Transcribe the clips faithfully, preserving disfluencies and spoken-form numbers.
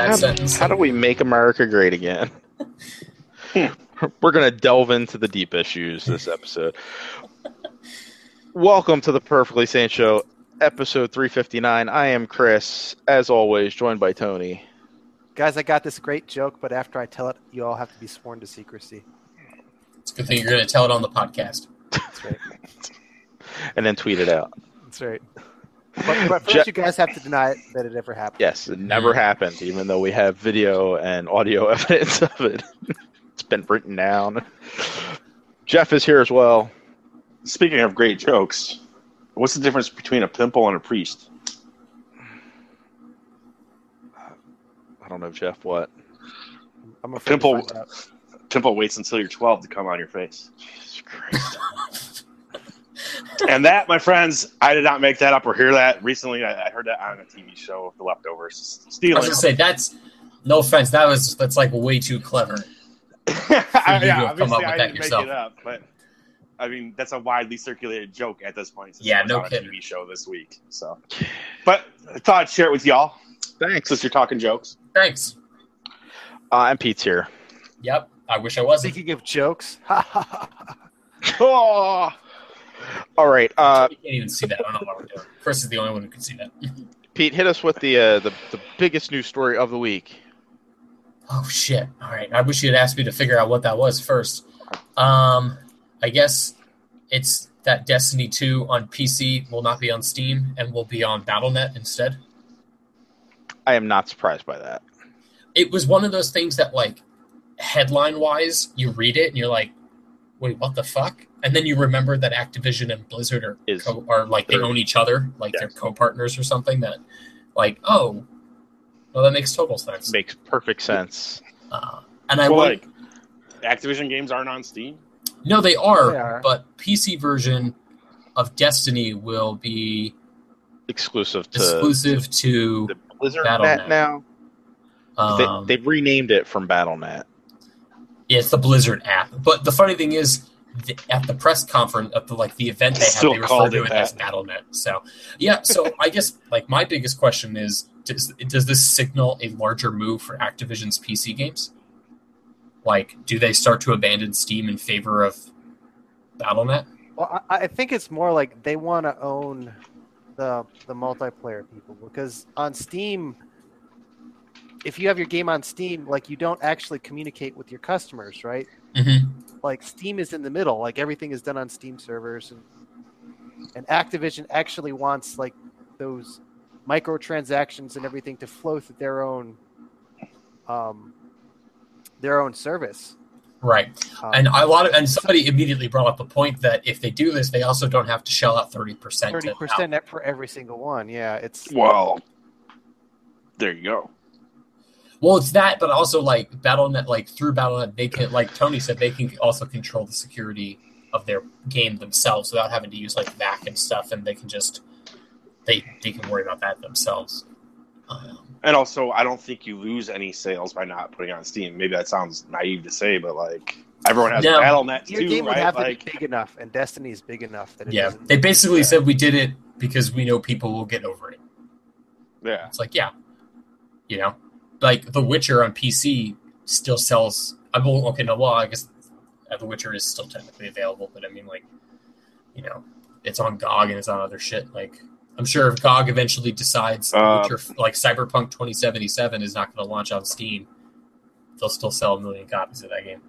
that how, sentence. How do we make America great again? We're going to delve into the deep issues this episode. Welcome to the Perfectly Sane Show, episode three fifty-nine. I am Chris, as always, joined by Tony. Guys, I got this great joke, but after I tell it, you all have to be sworn to secrecy. It's a good thing you're going to tell it on the podcast. That's right. And then tweet it out. That's right. But, but first, Je- you guys have to deny it, that it ever happened. Yes, it never happened, even though we have video and audio evidence of it. It's been written down. Jeff is here as well. Speaking of great jokes, what's the difference between a pimple and a priest? I don't know, Jeff, what? I'm a pimple. Pimple waits until you're twelve to come on your face. Jesus Christ. And that, my friends, I did not make that up or hear that. Recently, I, I heard that on a T V show, The Leftovers. Stealing. I was going to say, that's, no offense, that was that's like way too clever. I, yeah, obviously come up with I that didn't yourself. make it up, but I mean, that's a widely circulated joke at this point. Since yeah, it was no on kidding. a T V show this week. So, but I thought I'd share it with y'all. Thanks. Since you're talking jokes. Thanks. Uh, and Pete's here. Yep, I wish I wasn't. Speaking of jokes. Oh. All right. Uh, you can't even see that. I don't know what we're doing. Chris is the only one who can see that. Pete, hit us with the, uh, the the biggest news story of the week. Oh, shit. All right. I wish you had asked me to figure out what that was first. Um, I guess it's that Destiny two on P C will not be on Steam and will be on Battle dot net instead. I am not surprised by that. It was one of those things that, like, headline-wise, you read it and you're like, wait, what the fuck? And then you remember that Activision and Blizzard are, Is, co- are like, they own each other, like, yes. They're co-partners or something that, like, oh, well, that makes total sense. Makes perfect sense. Uh, and I well, want, like, Activision games aren't on Steam? No, they are, they are, but P C version of Destiny will be exclusive to exclusive to the Blizzard Battle dot net net now. Um, they, they've renamed it from Battle dot net. Yeah, it's the Blizzard app. But the funny thing is, the, at the press conference, at the like the event they had, Still they referred to it that. as Battle dot net. So yeah, so I guess like my biggest question is, does does this signal a larger move for Activision's P C games? Like, do they start to abandon Steam in favor of Battle dot net? Well, I, I think it's more like they want to own the the multiplayer people, because on Steam, if you have your game on Steam, like, you don't actually communicate with your customers, right? Mm-hmm. Like, Steam is in the middle. Like, everything is done on Steam servers, and and Activision actually wants like those microtransactions and everything to flow through their own um their own service. Right. Um, and a lot of and somebody immediately brought up the point that if they do this, they also don't have to shell out thirty percent. thirty percent for every single one. Yeah, it's well. There you go. Well, it's that, but also like Battle dot net, like through Battle dot net, they can, like Tony said, they can also control the security of their game themselves without having to use like V A C and stuff, and they can just they they can worry about that themselves. Um, and also, I don't think you lose any sales by not putting it on Steam. Maybe that sounds naive to say, but like everyone has no, Battle dot net your too, game would right? have like, to be big enough, and Destiny is big enough that it yeah, doesn't. they basically yeah. said we did it because we know people will get over it. Yeah, it's like yeah, you know. Like, The Witcher on P C still sells... I mean, okay, no, well, I guess The Witcher is still technically available, but I mean, like, you know, it's on G O G and it's on other shit. Like, I'm sure if G O G eventually decides uh, Witcher, like Cyberpunk twenty seventy-seven is not going to launch on Steam, they'll still sell a million copies of that game.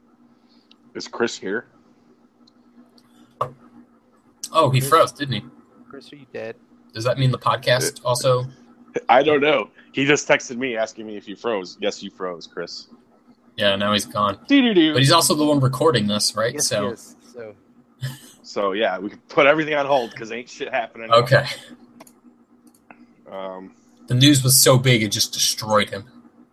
Is Chris here? Oh, he froze, didn't he? Chris, are you dead? Does that mean the podcast also... I don't know. He just texted me asking me if you froze. Yes, you froze, Chris. Yeah, now he's gone. Doo-doo-doo. But he's also the one recording this, right? Yes, so, he is. So, so yeah, we can put everything on hold because ain't shit happening. Okay. Um, the news was so big it just destroyed him.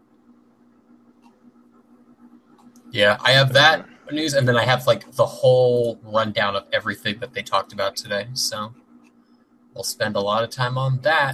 Yeah, I have that news, and then I have like the whole rundown of everything that they talked about today. So we'll spend a lot of time on that.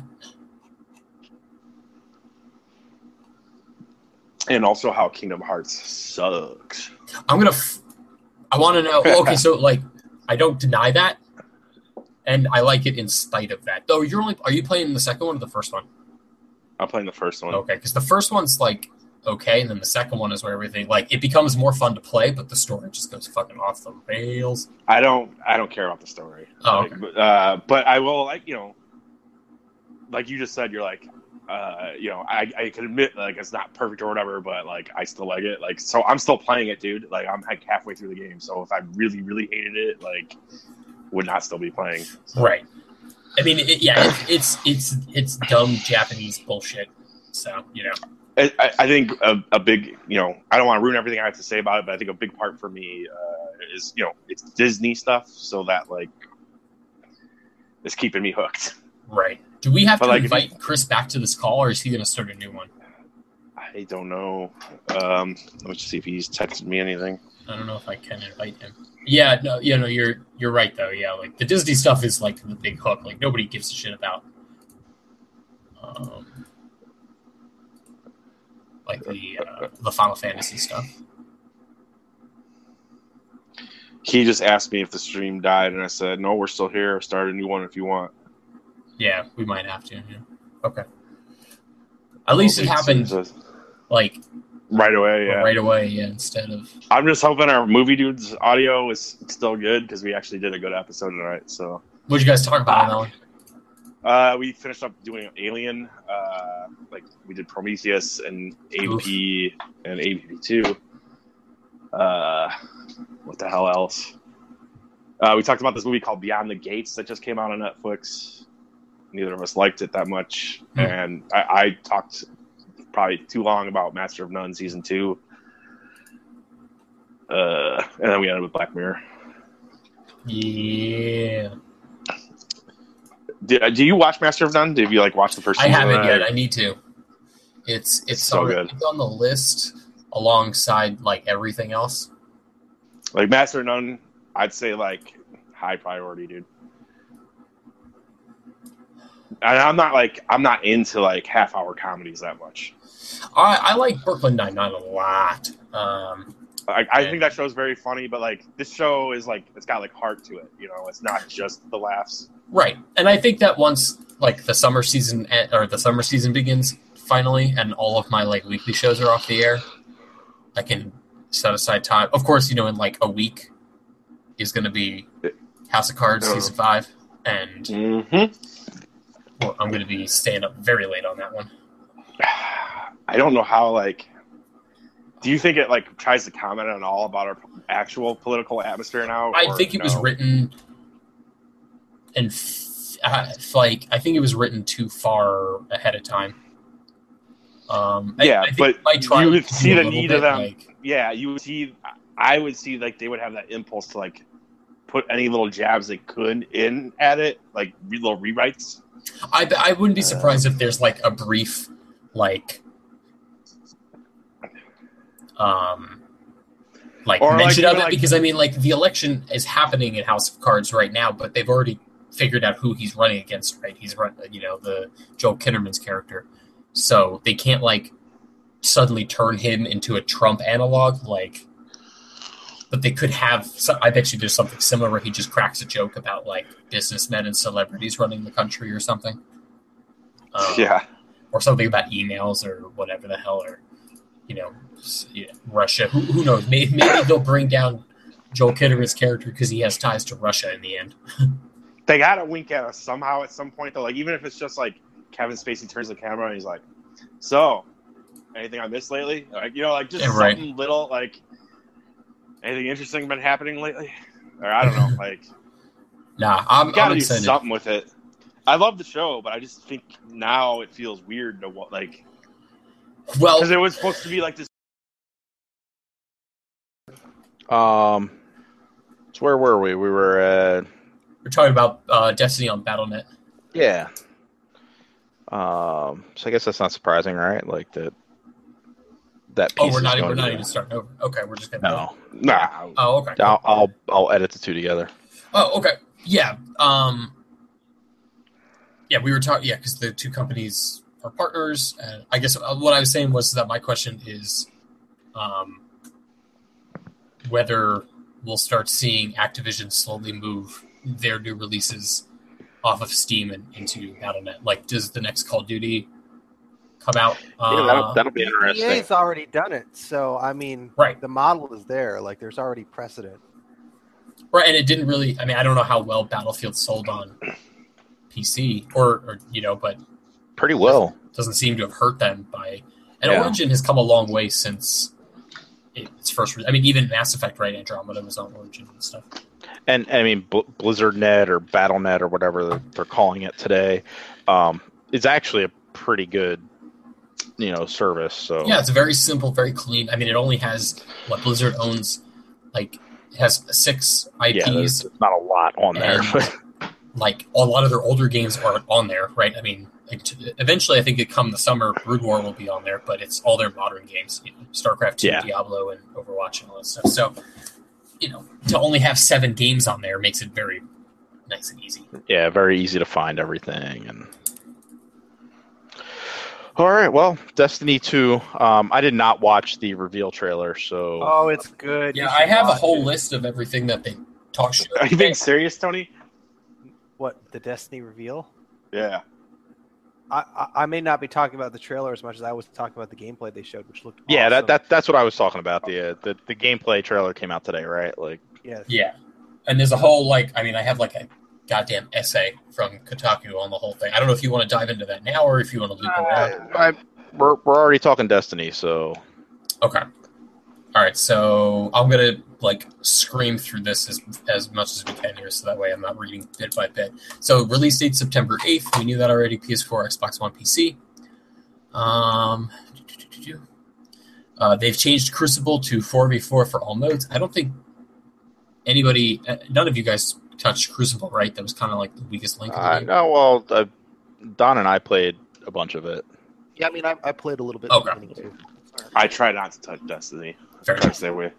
And also how Kingdom Hearts sucks. I'm gonna. F- I want to know. Okay, so like, I don't deny that, and I like it in spite of that. Though you're only. Are you playing the second one or the first one? I'm playing the first one. Okay, because the first one's like okay, and then the second one is where everything like it becomes more fun to play, but the story just goes fucking off the rails. I don't. I don't care about the story. Oh, Like, okay. but, uh, but I will like you know, like you just said, you're like, uh, you know, I I can admit like it's not perfect or whatever, but like I still like it. Like so, I'm still playing it, dude. Like I'm like halfway through the game. So if I really really hated it, like would not still be playing. So. Right. I mean, it, yeah, it, it's it's it's dumb Japanese bullshit. So you know. I, I think a, a big, you know, I don't want to ruin everything I have to say about it, but I think a big part for me uh, is, you know, it's Disney stuff, so that like is keeping me hooked. Right. Do we have But, to like, if invite Chris back to this call, or is he going to start a new one? I don't know. Um, let me just see if he's texted me anything. I don't know if I can invite him. Yeah, no, you know, you're you're right though. Yeah, like the Disney stuff is like the big hook. Like nobody gives a shit about. Um, like the uh, the Final Fantasy stuff. He just asked me if the stream died, and I said, no, we're still here. Start a new one if you want. Yeah, we might have to. Yeah. Okay. At least it happened like right away. Yeah. right away. Yeah, instead of. I'm just hoping our movie dudes audio is still good because we actually did a good episode tonight. So. What'd you guys talk about on that one? Uh, we finished up doing Alien. Uh, like we did Prometheus and A V P Oof. and A V P two. Uh, what the hell else? Uh, we talked about this movie called Beyond the Gates that just came out on Netflix. Neither of us liked it that much, hmm. and I, I talked probably too long about Master of None season two. Uh, and then we ended with Black Mirror. Yeah. Do, do you watch Master of None? Did you like watch the first? I haven't yet. I need to. It's it's so on, good. It's on the list alongside like everything else. Like Master of None, I'd say like high priority, dude. And I'm not like I'm not into like half hour comedies that much. I, I like Brooklyn Nine-Nine a lot. Um, I, I think that show's very funny, but like this show is like it's got like heart to it. You know, it's not just the laughs. Right, and I think that once like the summer season or the summer season begins finally, and all of my like weekly shows are off the air, I can set aside time. Of course, you know, in like a week is going to be House of Cards season five, and mm-hmm. well, I'm going to be staying up very late on that one. I don't know how like. Do you think it like tries to comment on all about our actual political atmosphere now? I think it no? was written, and f- uh, like I think it was written too far ahead of time. Um, yeah, I, I but try you would see the need bit, of them. Like, yeah, you would see. I would see like they would have that impulse to like put any little jabs they could in at it, like little rewrites. I I wouldn't be surprised uh, if there's like a brief like. Um, like or mention like, of it like, because I mean, like the election is happening in House of Cards right now, but they've already figured out who he's running against. Right, he's run, you know, the Joel Kinnaman's character, so they can't like suddenly turn him into a Trump analog. Like, but they could have. So I bet you there's something similar where he just cracks a joke about like businessmen and celebrities running the country or something. Um, yeah, or something about emails or whatever the hell or. You know, yeah, Russia. Who, who knows? Maybe, maybe they'll bring down Joel Kinnaman's character because he has ties to Russia in the end. They gotta wink at us somehow at some point, though. Like even if it's just like Kevin Spacey turns the camera and he's like, "So, anything I missed lately?" Like you know, like just yeah, right. something little. Like anything interesting been happening lately? Or I don't know. Like, nah, I'm, you gotta I'm do excited. something with it. I love the show, but I just think now it feels weird to what like. Well, because it was supposed to be like this. Um, so where were we? We were at. We're talking about uh, Destiny on Battle dot net. Yeah. Um. So I guess that's not surprising, right? Like that. That piece oh, we're is not. going We're to not be... even starting over. Okay, we're just gonna. No. Nah. Oh, okay. I'll, I'll I'll edit the two together. Oh, okay. Yeah. Um. Yeah, we were talking. Yeah, because the two companies. Our partners, and I guess what I was saying was that my question is um, whether we'll start seeing Activision slowly move their new releases off of Steam and into Battle dot net. Like, does the next Call of Duty come out. Uh, Yeah, that'll, that'll be E interesting. A's already done it, so I mean, Right. the model is there. Like, there's already precedent. right, and it didn't really. I mean, I don't know how well Battlefield sold on P C, or, or you know, but Pretty well. doesn't seem to have hurt them by. And Yeah. Origin has come a long way since its first. Re- I mean, even Mass Effect, right? Andromeda was on Origin and stuff. And I mean, Bl- BlizzardNet or BattleNet or whatever they're, they're calling it today, um, is actually a pretty good, you know, service. So Yeah, it's very simple, very clean. I mean, it only has what Blizzard owns, like it has six yeah, there's I Ps. not a lot on there. And- like a lot of their older games aren't on there, right? I mean, like, t- eventually, I think it come the summer, Brood War will be on there, but it's all their modern games, you know, StarCraft two, Yeah. Diablo, and Overwatch, and all that stuff. So, you know, to only have seven games on there makes it very nice and easy. Yeah, very easy to find everything. And all right, well, Destiny two. Um, I did not watch the reveal trailer, so Oh, it's good. You Yeah, should I have a watch whole it. list of everything that they talk shit. Are you being serious, Tony? What, the Destiny reveal? Yeah. I, I, I may not be talking about the trailer as much as I was talking about the gameplay they showed, which looked yeah, awesome. that, that that's what I was talking about. The, uh, the the gameplay trailer came out today, right? Like, Yes. Yeah, and there's a whole like, I mean, I have like a goddamn essay from Kotaku on the whole thing. I don't know if you want to dive into that now or if you want to loop around. I, we're we're already talking Destiny, so Okay. All right, so I'm gonna like scream through this as as much as we can here, so that way I'm not reading bit by bit. So release date September eighth. We knew that already. P S four, Xbox One, P C. Um, uh, they've changed Crucible to four v four for all modes. I don't think anybody, uh, none of you guys touched Crucible, right? That was kind of like the weakest link. In the uh, game. no. Well, uh, Don and I played a bunch of it. Yeah, I mean, I, I played a little bit. Okay. In the beginning, too. I try not to touch Destiny. Fair Try to enough. stay away.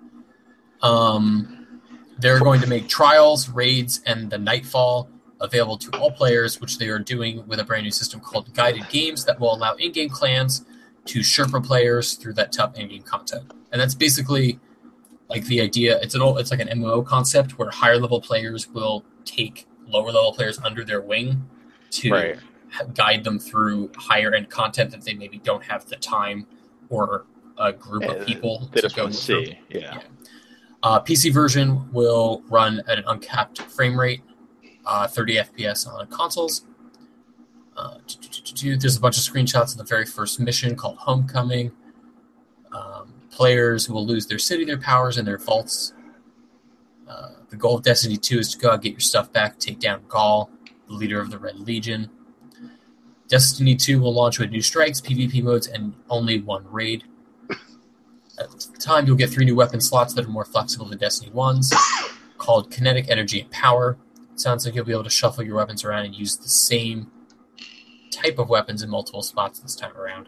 Um, they're going to make Trials, Raids, and the Nightfall available to all players, which they are doing with a brand new system called Guided Games that will allow in-game clans to Sherpa players through that tough in-game content. And that's basically like the idea. It's an old, it's like an M M O concept where higher level players will take lower level players under their wing to Right. guide them through higher end content that they maybe don't have the time or a group Yeah, of people They to just go want to through. see. Yeah. Uh, P C version will run at an uncapped frame rate, uh, thirty F P S on consoles. Uh, there's a bunch of screenshots of the very first mission called Homecoming. Um, players will lose their city, their powers, and their vaults. Uh, the goal of Destiny two is to go out, get your stuff back, take down Gaul, the leader of the Red Legion. Destiny two will launch with new strikes, PvP modes, and only one raid. At the time, you'll get three new weapon slots that are more flexible than Destiny one's, called Kinetic Energy and Power. It sounds like you'll be able to shuffle your weapons around and use the same type of weapons in multiple spots this time around.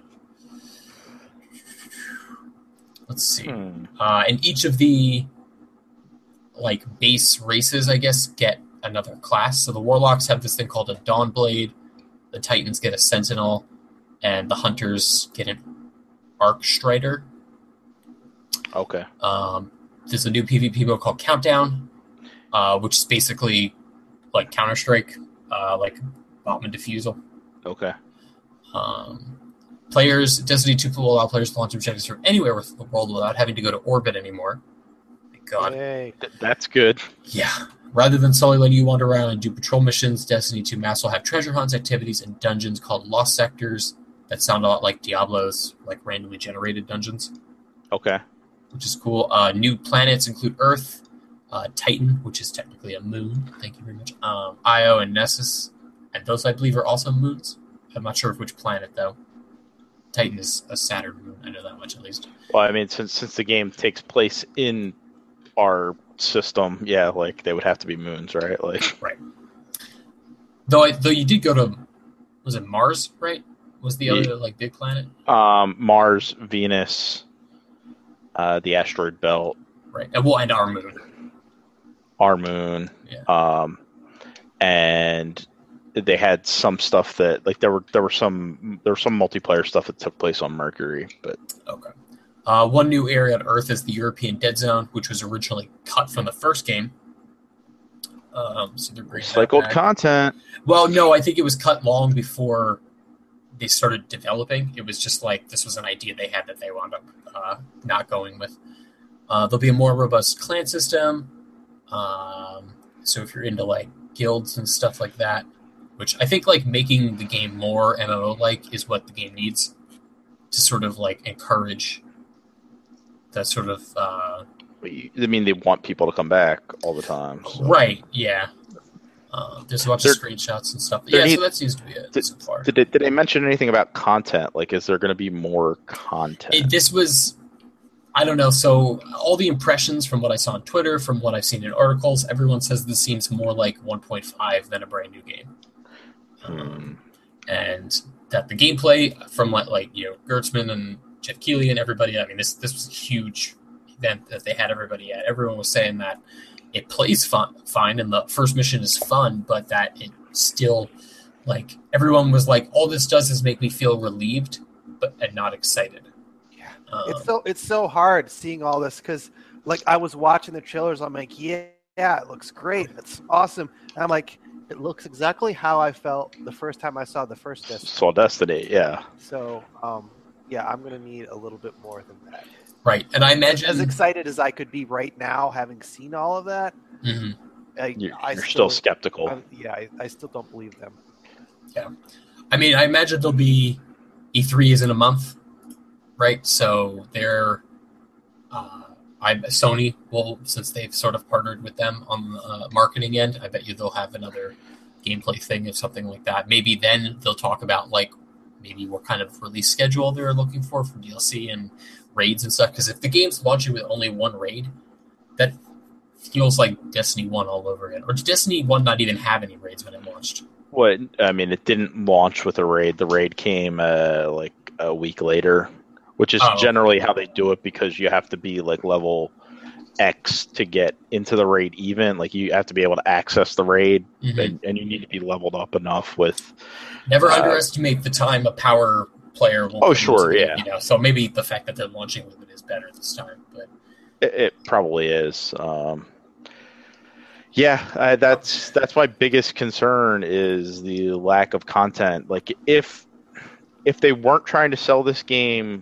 Let's see. Hmm. Uh, and each of the like base races, I guess, get another class. So the Warlocks have this thing called a Dawnblade, the Titans get a Sentinel, and the Hunters get an Arc Strider. Okay. Um, there's a new PvP mode called Countdown, uh, which is basically like Counter-Strike, uh, like bomb and defusal. Okay. Um, players, Destiny two will allow players to launch objectives from anywhere with the world without having to go to orbit anymore. Thank God. Yay. Th- that's good. Yeah. Rather than solely letting you wander around and do patrol missions, Destiny two Mass will have treasure hunts, activities, and dungeons called Lost Sectors that sound a lot like Diablo's, like randomly generated dungeons, Okay. which is cool. Uh, new planets include Earth, uh, Titan, which is technically a moon. Thank you very much. Um, Io and Nessus, and those I believe are also moons. I'm not sure of which planet though. Titan is a Saturn moon. I know that much at least. Well, I mean, since since the game takes place in our system, yeah, like they would have to be moons, right? Like, Though, I, though you did go to, was it Mars? Right? Was the Yeah. other like big planet? um, Mars, Venus, uh, the asteroid belt, Right. And well, and our moon. our moon, Yeah. um, and they had some stuff that like there were there were some there was some multiplayer stuff that took place on Mercury, but Okay. Uh, one new area on Earth is the European Dead Zone, which was originally cut from the first game. Um, so they're bringing that recycled back. content. Well, no, I think it was cut long before they started developing. It was just like this was an idea they had that they wound up uh, not going with. Uh, there'll be a more robust clan system. Um, so if you're into like guilds and stuff like that, which I think like making the game more M M O-like is what the game needs to sort of like encourage that sort of. Uh, I mean, they want people to come back all the time. So. Right, yeah. Uh, there's a bunch There- of screenshots and stuff. there Yeah, need- so that seems to be it did- so far. Did it, did they mention anything about content? Like, is there going to be more content? It, this was, I don't know. So all the impressions from what I saw on Twitter, from what I've seen in articles, everyone says this seems more like one point five than a brand new game. Hmm. Um, and that the gameplay from like, like you know Gertzman and Jeff Keighley and everybody. I mean, this this was a huge event that they had everybody at. Everyone was saying that it plays fun, fine, and the first mission is fun, but that it still like everyone was like, all this does is make me feel relieved, but and not excited. Yeah. Um, It's so it's so hard seeing all this because like I was watching the trailers. I'm like, yeah, yeah, it looks great. It's awesome. And I'm like, it looks exactly how I felt the first time I saw the first disc. Saw Destiny, yeah. So, um, yeah, I'm gonna need a little bit more than that. right, and I imagine As excited as I could be right now, having seen all of that, Mhm. I, You're, I you're still skeptical. I, yeah, I, I still don't believe them. I mean, I imagine there'll be E three is in a month, right? So they're uh, I Sony will, since they've sort of partnered with them on the uh, marketing end, I bet you they'll have another gameplay thing or something like that. Maybe then they'll talk about like maybe what kind of release schedule they're looking for for D L C and raids and stuff. Because if the game's launching with only one raid, that feels like Destiny one all over again. Or did Destiny one not even have any raids when it launched? What I mean, it didn't launch with a raid. The raid came uh, like a week later, which is Oh. generally how they do it because you have to be like level X to get into the raid. Even like you have to be able to access the raid, Mhm. and, and you need to be leveled up enough with. Never Uh, underestimate the time a power player will. Oh, put sure, into the- yeah. You know, so maybe the fact that they're launching with it is better this time. But It, it probably is. Um, yeah, uh, that's that's my biggest concern is the lack of content. Like if if they weren't trying to sell this game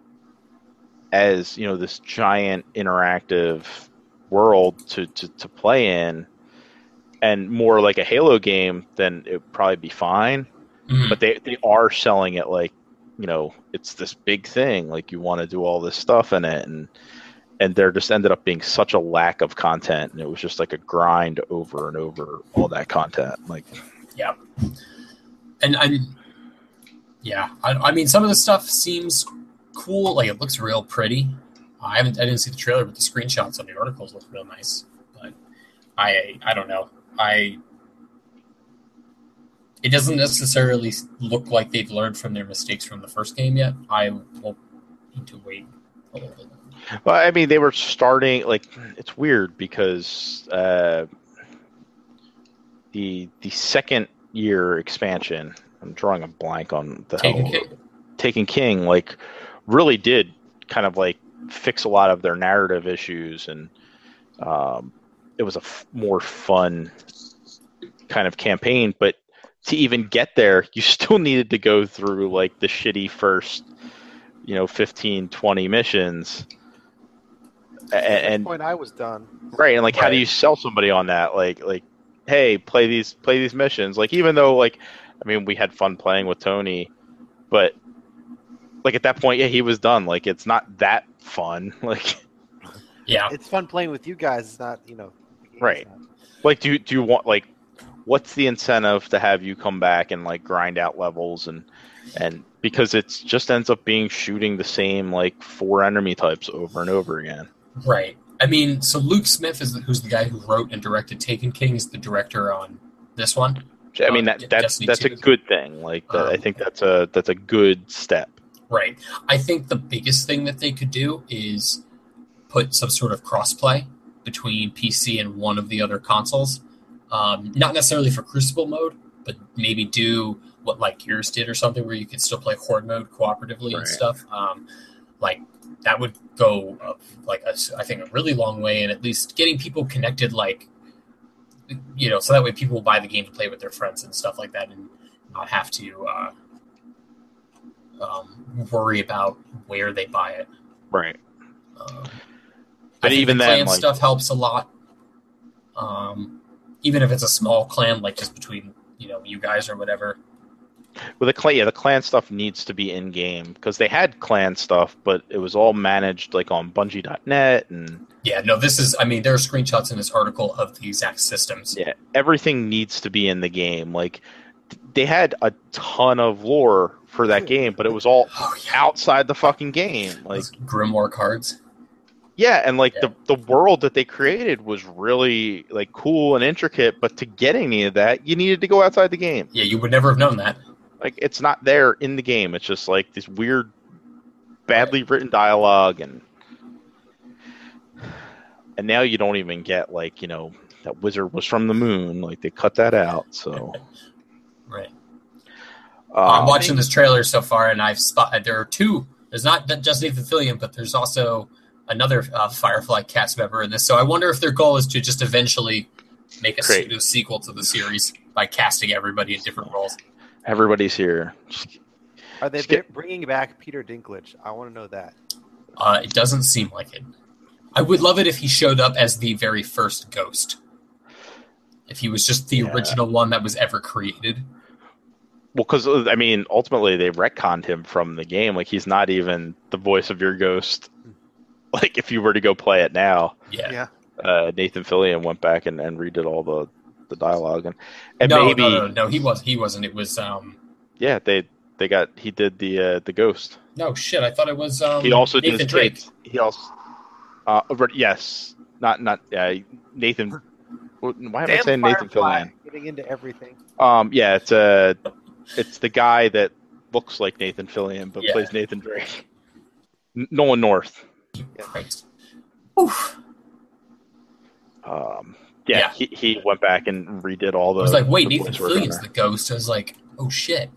as you know this giant interactive world to, to, to play in, and more like a Halo game, then it would probably be fine. Mhm. But they they are selling it like you know it's this big thing. Like you want to do all this stuff in it and. And there just ended up being such a lack of content, and it was just like a grind over and over all that content. Like, yeah, and I'm yeah. I, I mean, some of the stuff seems cool. Like it looks real pretty. I haven't. I didn't see the trailer, but the screenshots on the articles look real nice. But I I don't know. I it doesn't necessarily look like they've learned from their mistakes from the first game yet. I will need to wait a little bit. well, I mean, they were starting like it's weird because uh, the the second year expansion. I'm drawing a blank on the Taken hell, King? Taken King, like really did kind of like fix a lot of their narrative issues, and um, it was a f- more fun kind of campaign. But to even get there, you still needed to go through like the shitty first, you know, fifteen, twenty missions. At And, that point, I was done. right, and like, how do Right. you sell somebody on that? Like, like, hey, play these, play these missions. Like, even though, like, I mean, we had fun playing with Tony, but like at that point, yeah, he was done. Like, it's not that fun. Like, Yeah. It's fun playing with you guys. It's not, you know. the game's Right. not. like, do you, do you want like, what's the incentive to have you come back and like grind out levels and and because it's just ends up being shooting the same like four enemy types over and over again. Right. I mean, so Luke Smith is the, who's the guy who wrote and directed Taken King is the director on this one. I mean, Uh, that that's Destiny that's a two. good thing. Like, that, I Um, think that's a that's a good step. Right. I think the biggest thing that they could do is put some sort of crossplay between P C and one of the other consoles. Um, not necessarily for Crucible mode, but maybe do what like Gears did or something where you could still play Horde mode cooperatively Right. and stuff. Um, like that would go uh, like a, I think a really long way in at least getting people connected. Like you know, so that way people will buy the game to play with their friends and stuff like that, and not have to. Uh, um, worry about where they buy it. Right. Um, But I think even the then, clan like- stuff helps a lot. Um, even if it's a small clan, like just between you know you guys or whatever. Well, the clan, yeah, the clan stuff needs to be in game because they had clan stuff, but it was all managed like on Bungie dot net and Yeah, no, this is. I mean, there are screenshots in this article of the exact systems. yeah, everything needs to be in the game. Like they had a ton of lore for that game, but it was all Oh yeah, outside the fucking game. Like those Grimoire cards. yeah, and like Yeah. the the world that they created was really like cool and intricate, but to get any of that, you needed to go outside the game. Yeah, you would never have known that. Like it's not there in the game. It's just like this weird, badly written dialogue, and and now you don't even get like you know that wizard was from the moon. Like they cut that out. So Right. um, I'm watching this trailer so far, and I've spotted there are two. There's not just Nathan Fillion, but there's also another uh, Firefly cast member in this. So I wonder if their goal is to just eventually make a Great. pseudo sequel to the series by casting everybody in different roles. everybody's here. Just- Are they Skip. bringing back Peter Dinklage? I want to know that. Uh, it doesn't seem like it. I would love it if he showed up as the very first Ghost. If he was just the Yeah. original one that was ever created. Well, because I mean, ultimately they retconned him from the game. Like he's not even the voice of your ghost. Like if you were to go play it now, Yeah. Yeah. uh, Nathan Fillion went back and, and redid all the, the dialogue and and no, maybe no, no, no, he was he wasn't. It was um yeah they they got he did the uh, the ghost. no shit, I thought it was um He also Nathan did Drake. Kate. He also uh but yes, not not uh, Nathan. Why am I saying Nathan Firefly, Fillion? getting into everything. Um, yeah, it's uh it's the guy that looks like Nathan Fillion but Yeah. plays Nathan Drake. N- Nolan North. Christ. Oof. Um, yeah, Yeah. He, he went back and redid all the. I was like, wait, the Nathan voice work on Fillion's the Ghost. I was like, oh shit.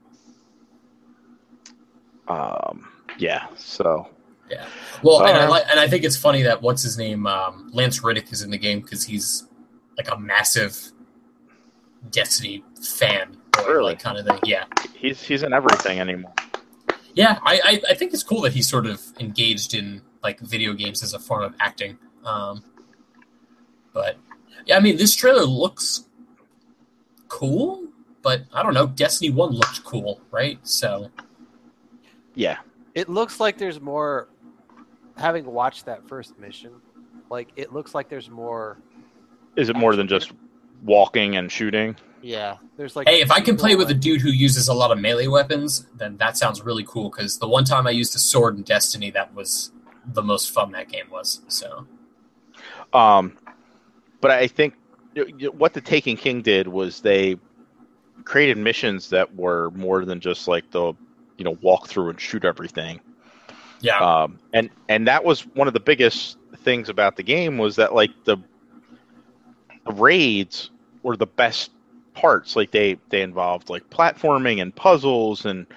there. Um, yeah, so Yeah. Well, and I Uh, like, and I think it's funny that what's his name, um, Lance Riddick is in the game because he's like a massive Destiny fan, or Really? like kind of thing. Yeah, he's he's in everything anymore. yeah. I, I I think it's cool that he's sort of engaged in like video games as a form of acting. Um, but yeah, I mean, this trailer looks cool, but I don't know. Destiny One looked cool, right? So Yeah, It looks like there's more. Having watched that first mission, like it looks like there's more. is it more than just walking and shooting? Yeah, there's like. hey, if I can play with a people, dude who uses a lot of melee weapons, then that sounds really cool. Because the one time I used a sword in Destiny, that was the most fun that game was. So Um, but I think y- y- what the Taken King did was they created missions that were more than just like the you know walk through and shoot everything. yeah, Um, and and that was one of the biggest things about the game was that like the the raids were the best parts. Like they they involved like platforming and puzzles and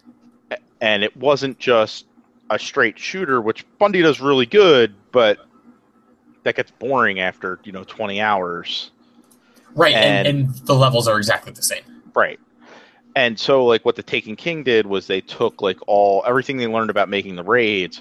and it wasn't just a straight shooter, which Bungie does really good, but that gets boring after you know twenty hours. right. And, and- and the levels are exactly the same. Right. And so like what the Taken King did was they took like all everything they learned about making the raids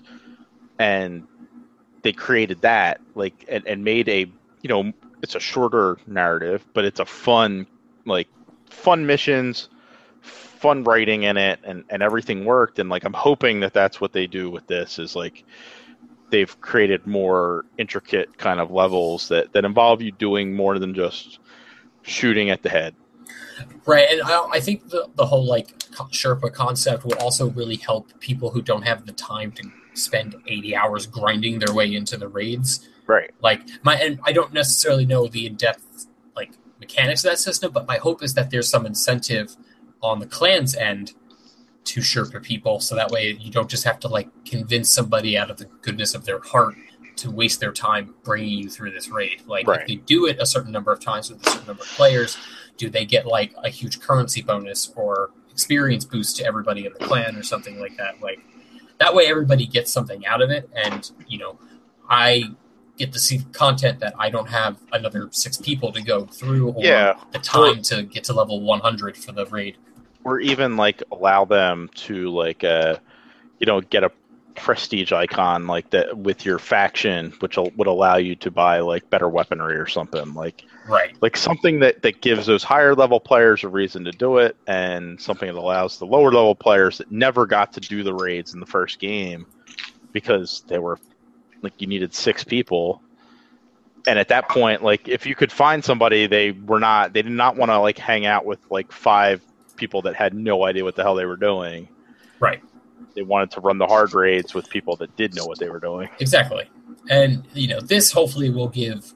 and they created that like and, and made a you know it's a shorter narrative, but it's a fun like fun missions, fun writing in it and, and everything worked and like I'm hoping that that's what they do with this is like they've created more intricate kind of levels that, that involve you doing more than just shooting at the head. Right, and I, I think the the whole like co- Sherpa concept will also really help people who don't have the time to spend eighty hours grinding their way into the raids. Right. Like my, and I don't necessarily know the in depth like mechanics of that system, but my hope is that there's some incentive on the clan's end to Sherpa people, so that way you don't just have to like convince somebody out of the goodness of their heart to waste their time bringing you through this raid. Like Right. if they do it a certain number of times with a certain number of players, do they get like a huge currency bonus or experience boost to everybody in the clan or something like that? Like that way everybody gets something out of it, and you know, I get to see content that I don't have another six people to go through or Yeah. the time to get to level one hundred for the raid. or even like allow them to like uh you know get a prestige icon like that with your faction, which will, would allow you to buy like better weaponry or something like Right. like something that that gives those higher level players a reason to do it, and something that allows the lower level players that never got to do the raids in the first game because they were like you needed six people. And at that point, like if you could find somebody, they were not they did not want to like hang out with like five people that had no idea what the hell they were doing. Right. They wanted to run the hard raids with people that did know what they were doing. Exactly. And you know, this hopefully will give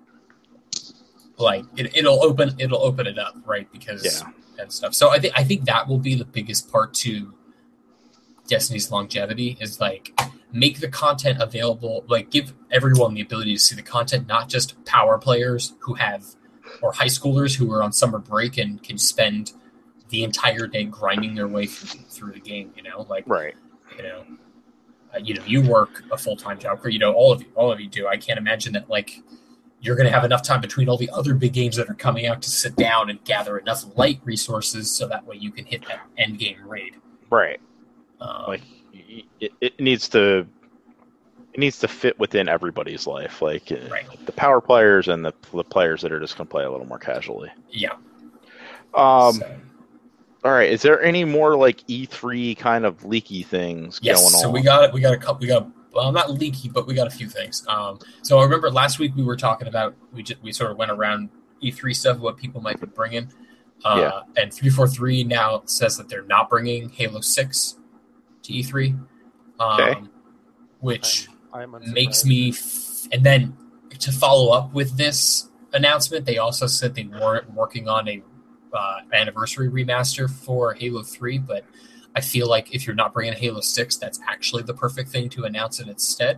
like it, it'll open it'll open it up, right? Because Yeah. and stuff. So I think I think that will be the biggest part to Destiny's longevity is like make the content available, like give everyone the ability to see the content, not just power players who have or high schoolers who are on summer break and can spend the entire day grinding their way through, through the game, you know, like, Right. you know, uh, you know, you work a full-time job, or, you know, all of you, all of you do. I can't imagine that like you're going to have enough time between all the other big games that are coming out to sit down and gather enough light resources so that way you can hit that end game raid. Right. Um, Like it, it needs to it needs to fit within everybody's life, like uh, Right. the power players and the, the players that are just going to play a little more casually. yeah. Um, So- all right. Is there any more like E three kind of leaky things Yes, going on? so we got we got a couple. We got well, not leaky, but we got a few things. Um, so I remember last week we were talking about we just we sort of went around E three stuff, what people might be bringing. Uh, Yeah. And three forty-three now says that they're not bringing Halo six to E three, um, Okay. which I'm unsurprised. makes me. F- and then to follow up with this announcement, they also said they weren't working on a uh, anniversary remaster for Halo three, but I feel like if you're not bringing Halo six, that's actually the perfect thing to announce in its stead.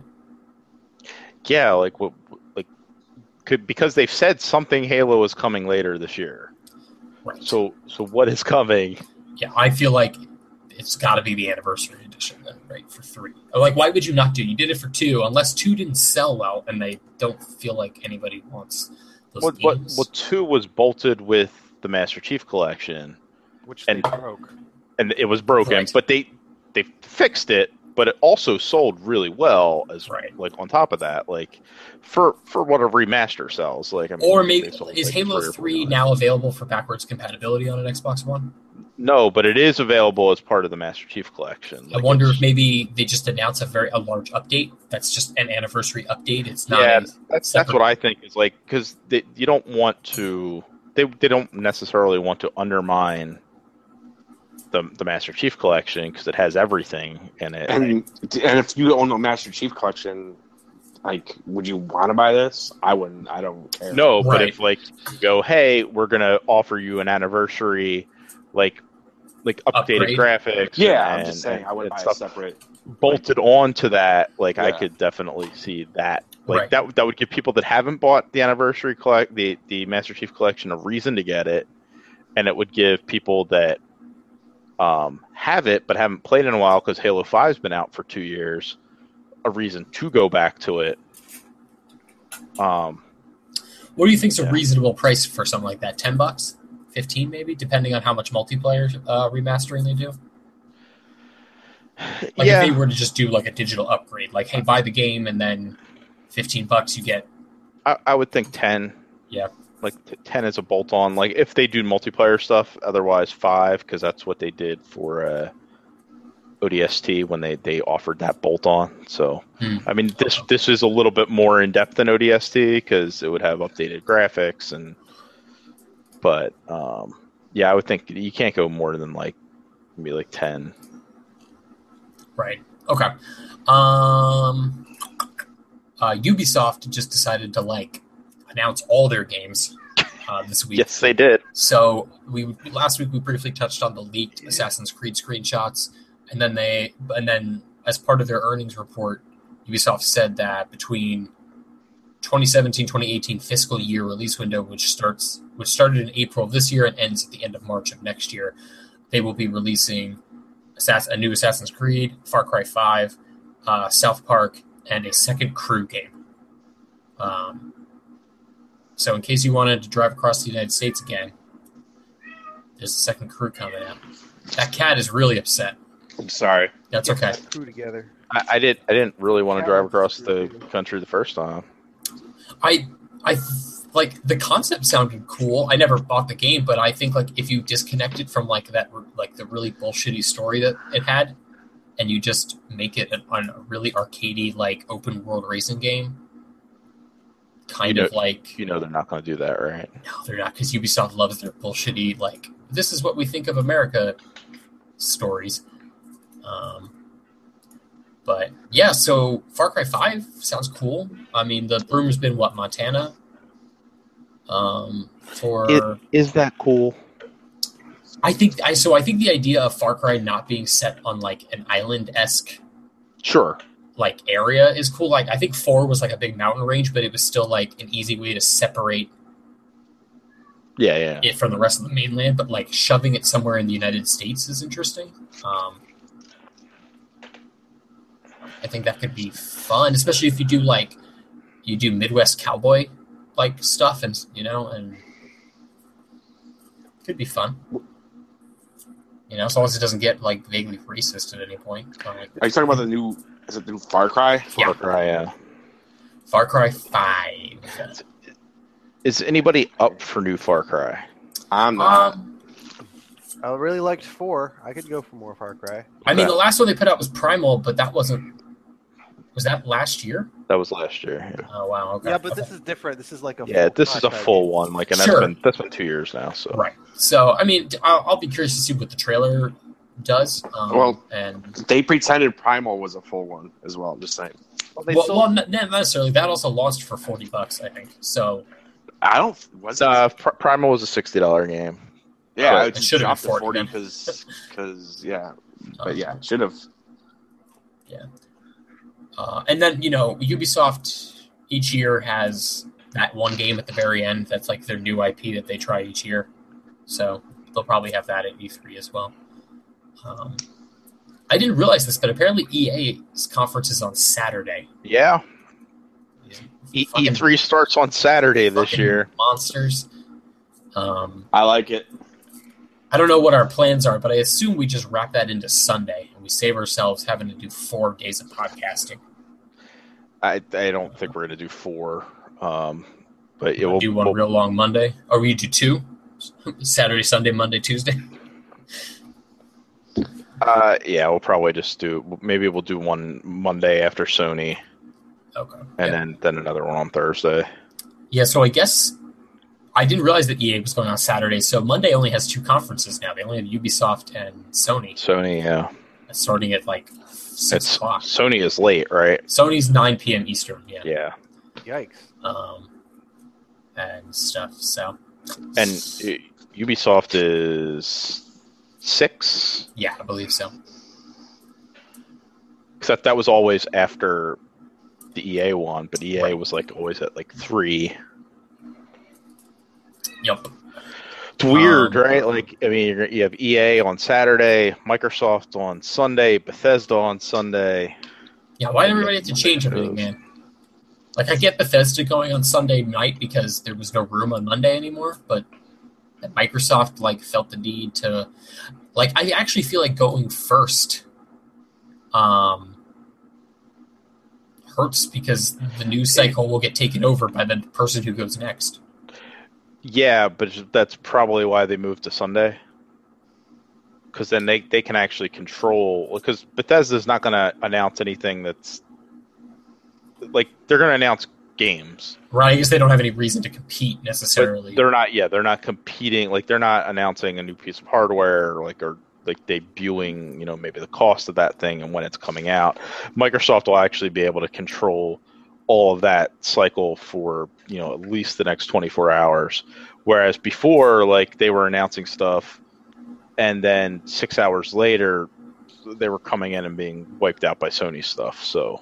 Yeah, like what, like could because they've said something Halo is coming later this year. Right. So, so what is coming? Yeah, I feel like it's got to be the anniversary edition then, right? For three, like why would you not do? You did it for two, unless two didn't sell well, and they don't feel like anybody wants those What, what, games. well, two was bolted with the Master Chief Collection, which they and- broke. and it was broken, Right. but they they fixed it. But it also sold really well as Right. like on top of that, like for for what a remaster sells. Like, I mean, Or they maybe sold, is like, Halo three or four three million. now available for backwards compatibility on an Xbox One? No, but it is available as part of the Master Chief Collection. I Like, wonder it's- if maybe they just announce a very a large update. That's just an anniversary update. It's not. yeah, a that's that's separate- what I think is like because you don't want to. They they don't necessarily want to undermine the the Master Chief Collection because it has everything in it. And and if you own the Master Chief Collection, like, would you want to buy this? I wouldn't. I don't care. No, but Right. if like you go, hey, we're gonna offer you an anniversary, like like updated Upgrade? graphics. Yeah, I'm and- just saying and- I would and buy a stuff separate. bolted on to that. Like I Yeah. could definitely see that. Like Right. that that would give people that haven't bought the anniversary collect the the Master Chief Collection a reason to get it, and it would give people that um have it but haven't played in a while because Halo five's been out for two years a reason to go back to it. Um. What do you think is a Yeah. reasonable price for something like that? Ten bucks, fifteen maybe, depending on how much multiplayer uh, remastering they do. Like yeah. if they were to just do like a digital upgrade, like hey, buy the game and then fifteen bucks you get. I, I would think ten. Yeah. Like t- ten is a bolt on. Like if they do multiplayer stuff, otherwise five because that's what they did for uh, O D S T when they, they offered that bolt on. So Hmm. I mean this this is a little bit more in depth than O D S T because it would have updated graphics and. But um, yeah, I would think you can't go more than like maybe like ten. Right. Okay. Um, uh, Ubisoft just decided to like announce all their games uh, this week. Yes, they did. So we last week we briefly touched on the leaked Assassin's Creed screenshots, and then they and then as part of their earnings report, Ubisoft said that between twenty seventeen twenty eighteen fiscal year release window, which starts which started in April of this year and ends at the end of March of next year, they will be releasing Assass- a new Assassin's Creed, Far Cry five, uh, South Park, and a second Crew game. Um, so in case you wanted to drive across the United States again, There's a second crew coming out. That cat is really upset. I'm sorry. That's okay. Crew together. I, I did. I didn't really want to drive across the country the first time. I I like the concept sounded cool. I never bought the game, but I think like if you disconnect it from like that like the really bullshitty story that it had, and you just make it an, an, a really arcadey like open world racing game, kind You know- of like You know they're not going to do that, right? no, they're not because Ubisoft loves their bullshitty like this is what we think of America stories. Um, but yeah, so Far Cry five sounds cool. I mean, the rumor's been what Montana. Um, for It, is that cool? I think I so I think the idea of Far Cry not being set on like an island esque Sure. like area is cool. Like I think four was like a big mountain range, but it was still like an easy way to separate Yeah, yeah. it from the rest of the mainland. But like shoving it somewhere in the United States is interesting. Um, I think that could be fun, especially if you do like you do Midwest cowboy like stuff, and you know, and could be fun. You know, as long as it doesn't get like vaguely racist at any point. Kind of like Are you talking about the new? Is it the new Far Cry? Yeah. Far Cry, yeah. Far Cry five. Is anybody up for new Far Cry? I'm not. Um, I really liked four. I could go for more Far Cry. I mean, the last one they put out was Primal, but that wasn't. Was that last year? That was last year. Yeah, Oh wow. Okay. Yeah, but this is different. This is like a yeah full this is a Far Cry full game. one. Like, and that's Sure. been that's been two years now. So Right. So, I mean, I'll, I'll be curious to see what the trailer does. Um, Well- and They pretended Primal was a full one as well. I'm just saying. Well, they well, still- well, not not necessarily. That also launched for forty bucks, I think. So, I don't. Was it? uh, Pr- Primal was a sixty dollar game. yeah, but I it just should've been dropped to forty forty then. because because yeah, um, but yeah, should have. Uh, and then you know, Ubisoft each year has that one game at the very end that's like their new I P that they try each year. So they'll probably have that at E three as well. Um, I didn't realize this, but apparently E A's conference is on Saturday. Yeah, E Fucking- three starts on Saturday this fucking year. Monsters. Um, I like it. I don't know what our plans are, but I assume we just wrap that into Sunday and we save ourselves having to do four days of podcasting. I I don't think we're gonna do four, um, but it We'll will do one we'll- real long Monday, or we do two: Saturday, Sunday, Monday, Tuesday. Uh, yeah, we'll probably just do. Maybe we'll do one Monday after Sony, Okay. and yeah. then then another one on Thursday. yeah. So I guess I didn't realize that E A was going on Saturday. So Monday only has two conferences now. They only have Ubisoft and Sony, Sony, yeah, starting at like six it's o'clock. Sony is late, right? Sony's nine p.m. Eastern. Yeah. Yeah, Yikes. Um, and stuff. So. and uh, Ubisoft is six. Yeah, I believe so. Except that was always after the E A one, but E A Right. was like always at like three. Yep. It's weird, Um, right? Like, I mean, you're, you have E A on Saturday, Microsoft on Sunday, Bethesda on Sunday. Yeah, why did everybody have to change everything, man? Like, I get Bethesda going on Sunday night because there was no room on Monday anymore, but Microsoft, like, felt the need to... Like, I actually feel like going first um, hurts because the news cycle will get taken over by the person who goes next. Yeah, but that's probably why they moved to Sunday. Because then they, they can actually control... Because Bethesda's not going to announce anything that's... Like, they're going to announce games. Right, I guess they don't have any reason to compete But necessarily. they're not, yeah, they're not competing. Like, they're not announcing a new piece of hardware, or like, or like debuting, you know, maybe the cost of that thing and when it's coming out. Microsoft will actually be able to control all of that cycle for, you know, at least the next twenty-four hours. Whereas before, like, they were announcing stuff, and then six hours later, they were coming in and being wiped out by Sony stuff. So,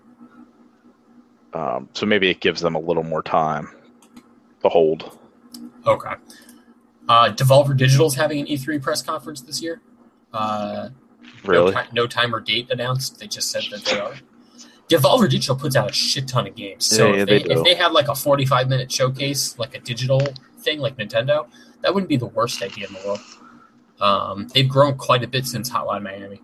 um, so maybe it gives them a little more time to hold. Okay. Uh, Devolver Digital's having an E three press conference this year. Uh, Really? No, ti- no time or date announced. They just said that they are. Devolver Digital puts out a shit ton of games. So Yeah, yeah, if, they, they do. if they had like a forty-five minute showcase, like a digital thing like Nintendo, that wouldn't be the worst idea in the world. Um, they've grown quite a bit since Hotline Miami.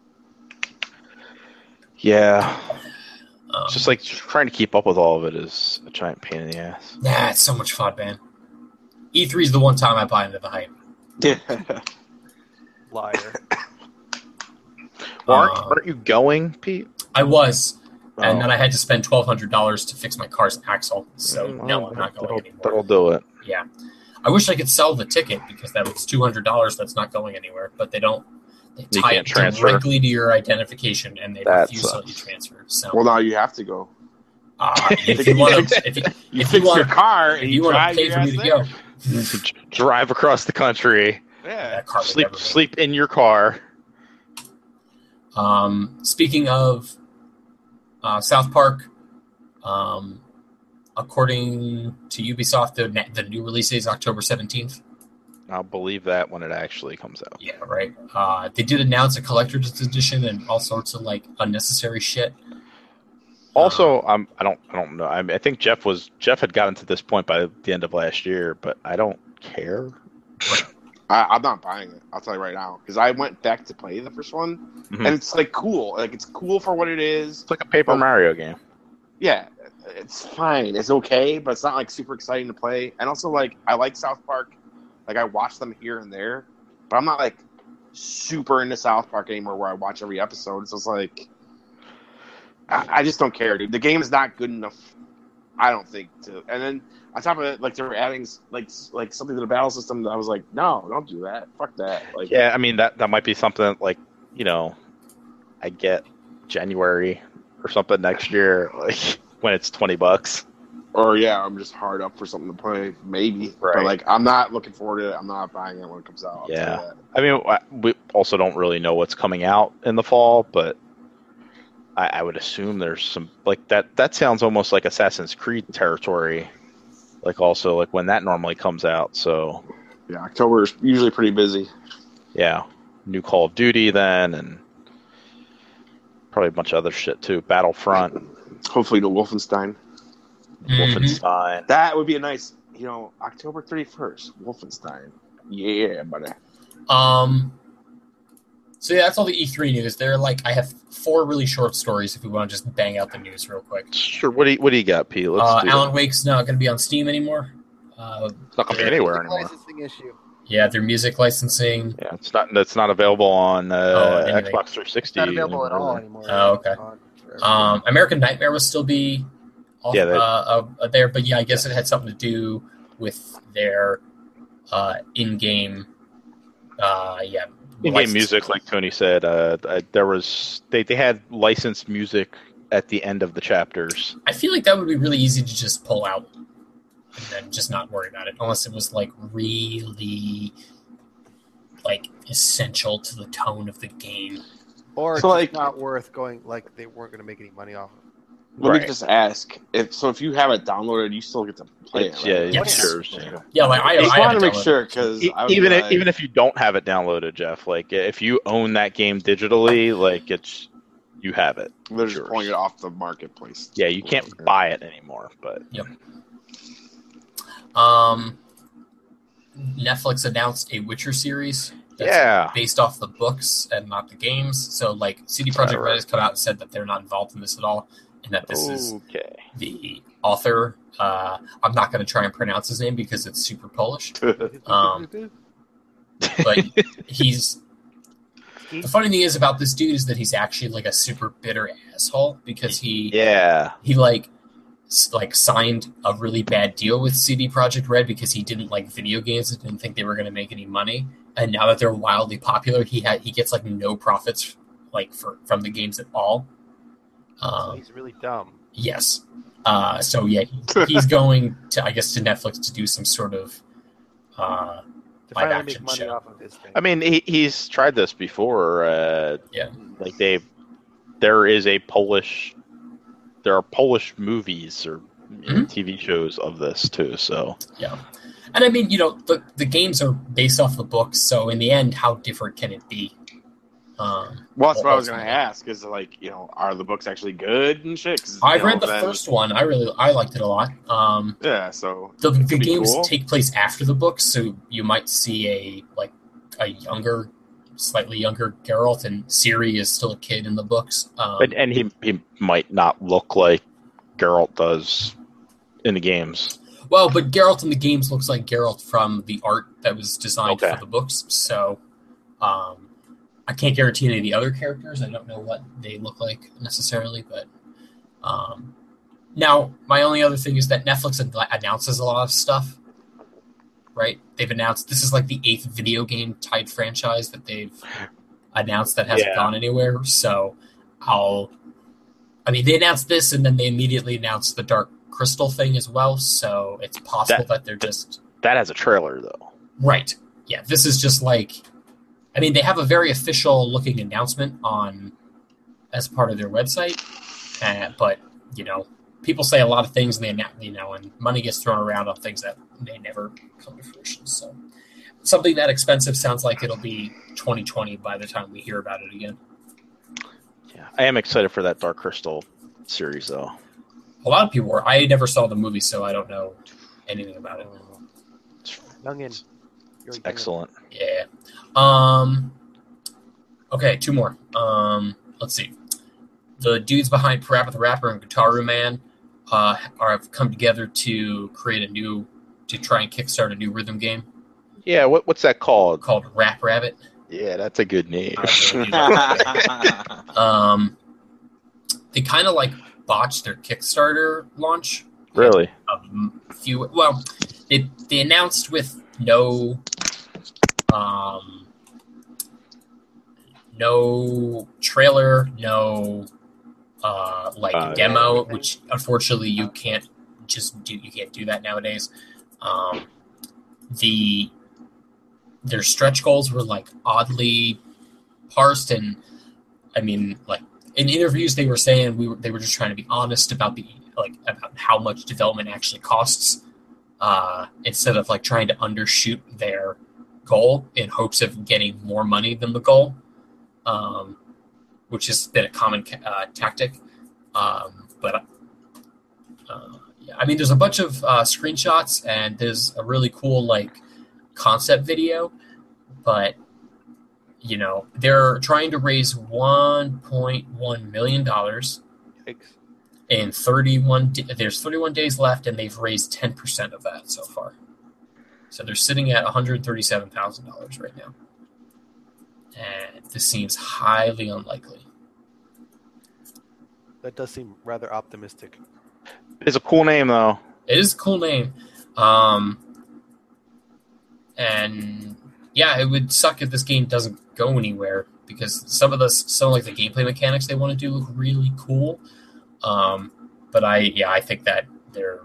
Yeah, Um, it's just like trying to keep up with all of it is a giant pain in the ass. Nah, it's so much fun, man. E three is the one time I buy into the hype. Yeah. Liar. Well, aren't, Uh, aren't you going, Pete? I was, and Oh. then I had to spend twelve hundred dollars to fix my car's axle. So Mm, no, well, I'm not going that'll, anymore. that'll do it. Yeah, I wish I could sell the ticket because that was two hundred dollars. That's not going anywhere. But they don't. They You tie can't it transfer. directly to your identification, and they That refuse to let you sucks. transfer. So Well, now you have to go. uh, if you want to, if you, You if fix you want your car if and you you want drive to pay your for me ass to there. go, Drive across the country, Yeah. that car would sleep never make it. sleep in your car. Um, speaking of uh, South Park, um, according to Ubisoft, the, the new release date is October seventeenth. I'll believe that when it actually comes out. Yeah, right. Uh, they did announce a collector's edition and all sorts of like unnecessary shit. Also, um, I don't, I don't know. I, mean, I think Jeff was Jeff had gotten to this point by the end of last year, but I don't care. I, I'm not buying it. I'll tell you right now because I went back to play the first one, Mhm. and it's like cool. Like it's cool for what it is. It's like a Paper Oh. Mario game. Yeah, it's fine. It's okay, but it's not like super exciting to play. And also, like I like South Park. Like I watch them here and there, but I'm not like super into South Park anymore where I watch every episode. So it's like I, I just don't care, dude. The game is not good enough. I don't think to. And then on top of it, like they were adding like like something to the battle system that I was like, no, don't do that. Fuck that. Like Yeah, I mean that that might be something that, like, you know, I get January or something next year, like when it's twenty bucks. Or yeah, I'm just hard up for something to play, maybe. Right. But like, I'm not looking forward to it. I'm not buying it when it comes out. I'll tell you Yeah. that. I mean, I- we also don't really know what's coming out in the fall, but I, I would assume there's some like that. That sounds almost like Assassin's Creed territory. Like also like when that normally comes out. So Yeah, October is usually pretty busy. yeah, new Call of Duty then, and probably a bunch of other shit too. Battlefront, Hopefully, the Wolfenstein. Mhm. Wolfenstein. That would be a nice, you know, October thirty-first, Wolfenstein. Yeah, buddy. Um. So yeah, that's all the E three news. There, like, I have four really short stories. If we want to just bang out the news real quick. Sure. What do you What do you got, Pete? Let's Uh, do Alan that. Wake's not going to be on Steam anymore. Uh, It's not gonna be anywhere anymore. Licensing issue. yeah, their music licensing. Yeah, it's not. It's not available on uh, Oh, anyway. Xbox three sixty. It's not available at all anymore. anymore. Oh, okay. It's on- Um, American Nightmare will still be off, Yeah, they- uh, uh, there, but yeah, I guess it had something to do with their uh, in-game, uh, yeah, In-game license. music, like Tony said, uh, uh, there was they, they had licensed music at the end of the chapters. I feel like that would be really easy to just pull out and then just not worry about it, unless it was like really like essential to the tone of the game. Or it's So, just like- not worth going. Like they weren't going to make any money off of it. Let Right. me just ask. If so, if you have it downloaded, you still get to play It's, it. yeah, Right? it's Yes. yours. Yeah. Yeah, like I, I just I wanted have to it make downloaded. sure because E- even if, even if you don't have it downloaded, Jeff, like if you own that game digitally, like it's you have it. they're It's just yours. pulling it off the marketplace. Yeah, you can't buy it anymore, but Um, Netflix announced a Witcher series. That's yeah, based off the books and not the games. So, like, C D Projekt Red has come out and said that they're not involved in this at all, and that this is okay. the author. Uh, I'm not going to try and pronounce his name because it's super Polish. Um, But he's the funny thing is about this dude is that he's actually like a super bitter asshole because he Yeah, he like s- like signed a really bad deal with C D Projekt Red because he didn't like video games and didn't think they were going to make any money. And now that they're wildly popular, he had he gets like no profits like for from the games at all. Um, He's really dumb. yes. Uh, so yeah, he, he's going to I guess to Netflix to do some sort of uh, To Live finally action make money show. off of his thing. I mean he, he's tried this before. Uh, Yeah. like they, there is a Polish, there are Polish movies or Mhm. T V shows of this too. So yeah. And I mean, you know, the the games are based off the books, so in the end, how different can it be? Um, Well, that's what I was going to ask. Is like, you know, are the books actually good and shit? 'Cause, I've you know, read the then- first one. I really I liked it a lot. Um, Yeah, so the the Pretty games cool. take place after the books, so you might see a like a younger, slightly younger Geralt, and Ciri is still a kid in the books. Um, and, and he he might not look like Geralt does in the games. Well, but Geralt in the games looks like Geralt from the art that was designed Okay. for the books. So um, I can't guarantee any of the other characters. I don't know what they look like necessarily. But um, now, my only other thing is that Netflix announces a lot of stuff, right? They've announced this is like the eighth video game type franchise that they've announced that hasn't Yeah. gone anywhere. So I'll, I mean, they announced this and then they immediately announced the Dark Crystal thing as well. So it's possible that, That- they're just That has a trailer though. right. Yeah, this is just like, I mean, they have a very official looking announcement on as part of their website, uh, but you know, people say a lot of things and they, annou- you know, and money gets thrown around on things that they never come to fruition. So something that expensive sounds like it'll be twenty twenty by the time we hear about it again. Yeah, I am excited for that Dark Crystal series though. A lot of people were. I never saw the movie, so I don't know anything about it. Youngin. You're a youngin. Excellent. Yeah. Um. Okay, two more. Um. Let's see. The dudes behind Parappa the Rapper and Guitar Man uh, are have come together to create a new, to try and kickstart a new rhythm game Yeah, what what's that called? called Rap Rabbit. Yeah, that's a good name. I really do like it. Um. They kind of like botched their Kickstarter launch. Really? A few. Well, they they announced with no, um, no trailer, no, uh, like Uh, demo, which unfortunately you can't just do. You can't do that nowadays. Um, the their stretch goals were like oddly parsed, and I mean, like in interviews they were saying we were they were just trying to be honest about the like about how much development actually costs, uh, instead of like trying to undershoot their goal in hopes of getting more money than the goal, um, which has been a common uh, tactic. Um, but uh, yeah, I mean, there's a bunch of uh, screenshots and there's a really cool like concept video, but you know they're trying to raise one point one million dollars. Yikes. In thirty-one, d- there's thirty-one days left, and they've raised ten percent of that so far. So they're sitting at one hundred thirty-seven thousand dollars right now, and this seems highly unlikely. That does seem rather optimistic. It's a cool name though. It is a cool name, um, and yeah, it would suck if this game doesn't go anywhere because some of the some like the gameplay mechanics they want to do look really cool. Um, but I, yeah, I think that they're,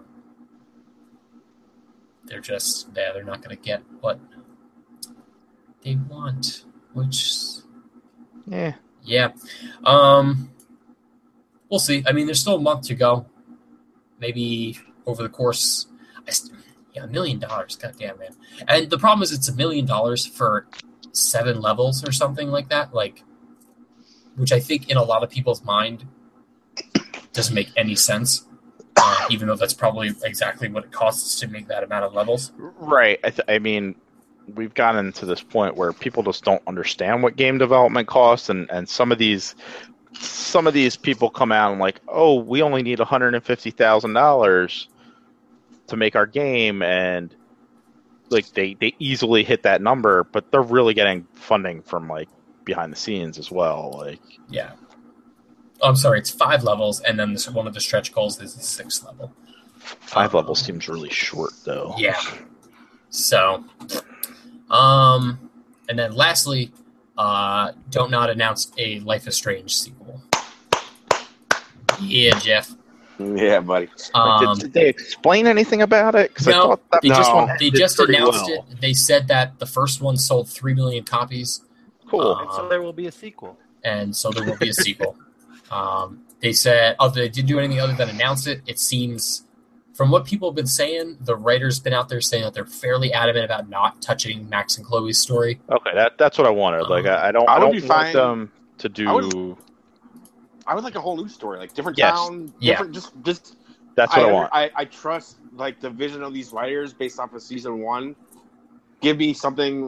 they're just, yeah, they're not going to get what they want, which, Yeah. yeah, um, we'll see. I mean, there's still a month to go. Maybe over the course, I st- yeah, a million dollars, goddamn man. And the problem is, it's a million dollars for seven levels or something like that, like, which I think in a lot of people's mind doesn't make any sense, uh, even though that's probably exactly what it costs to make that amount of levels. Right. I, th- I mean, we've gotten to this point where people just don't understand what game development costs, and, and some of these some of these people come out and like, oh, we only need one hundred fifty thousand dollars to make our game, and like they, they easily hit that number, but they're really getting funding from like behind the scenes as well. Like, Yeah. Oh, I'm sorry, it's five levels, and then this, one of the stretch goals is the sixth level. five levels seems really short though. Yeah. So, um, and then lastly, uh, Don't Not announce a Life is Strange sequel. Yeah, Jeff. Yeah, buddy. Like, Um, did, did they explain anything about it? 'Cause I no, thought that they first just one they did just pretty announced well. it. They said that the first one sold three million copies. Cool. And so Um, there will be a sequel. and so there will be a sequel. Um, they said, oh, they didn't do anything other than announce it. It seems, from what people have been saying, the writer's been out there saying that they're fairly adamant about not touching Max and Chloe's story. Okay, that that's what I wanted. Like, I, I don't, I I, would don't be want fine- them to do. I would- I would like a whole new story, like different Yes. town, Yeah. different. Just, just. That's what I, I, want. I, I trust like the vision of these writers based off of season one. Give me something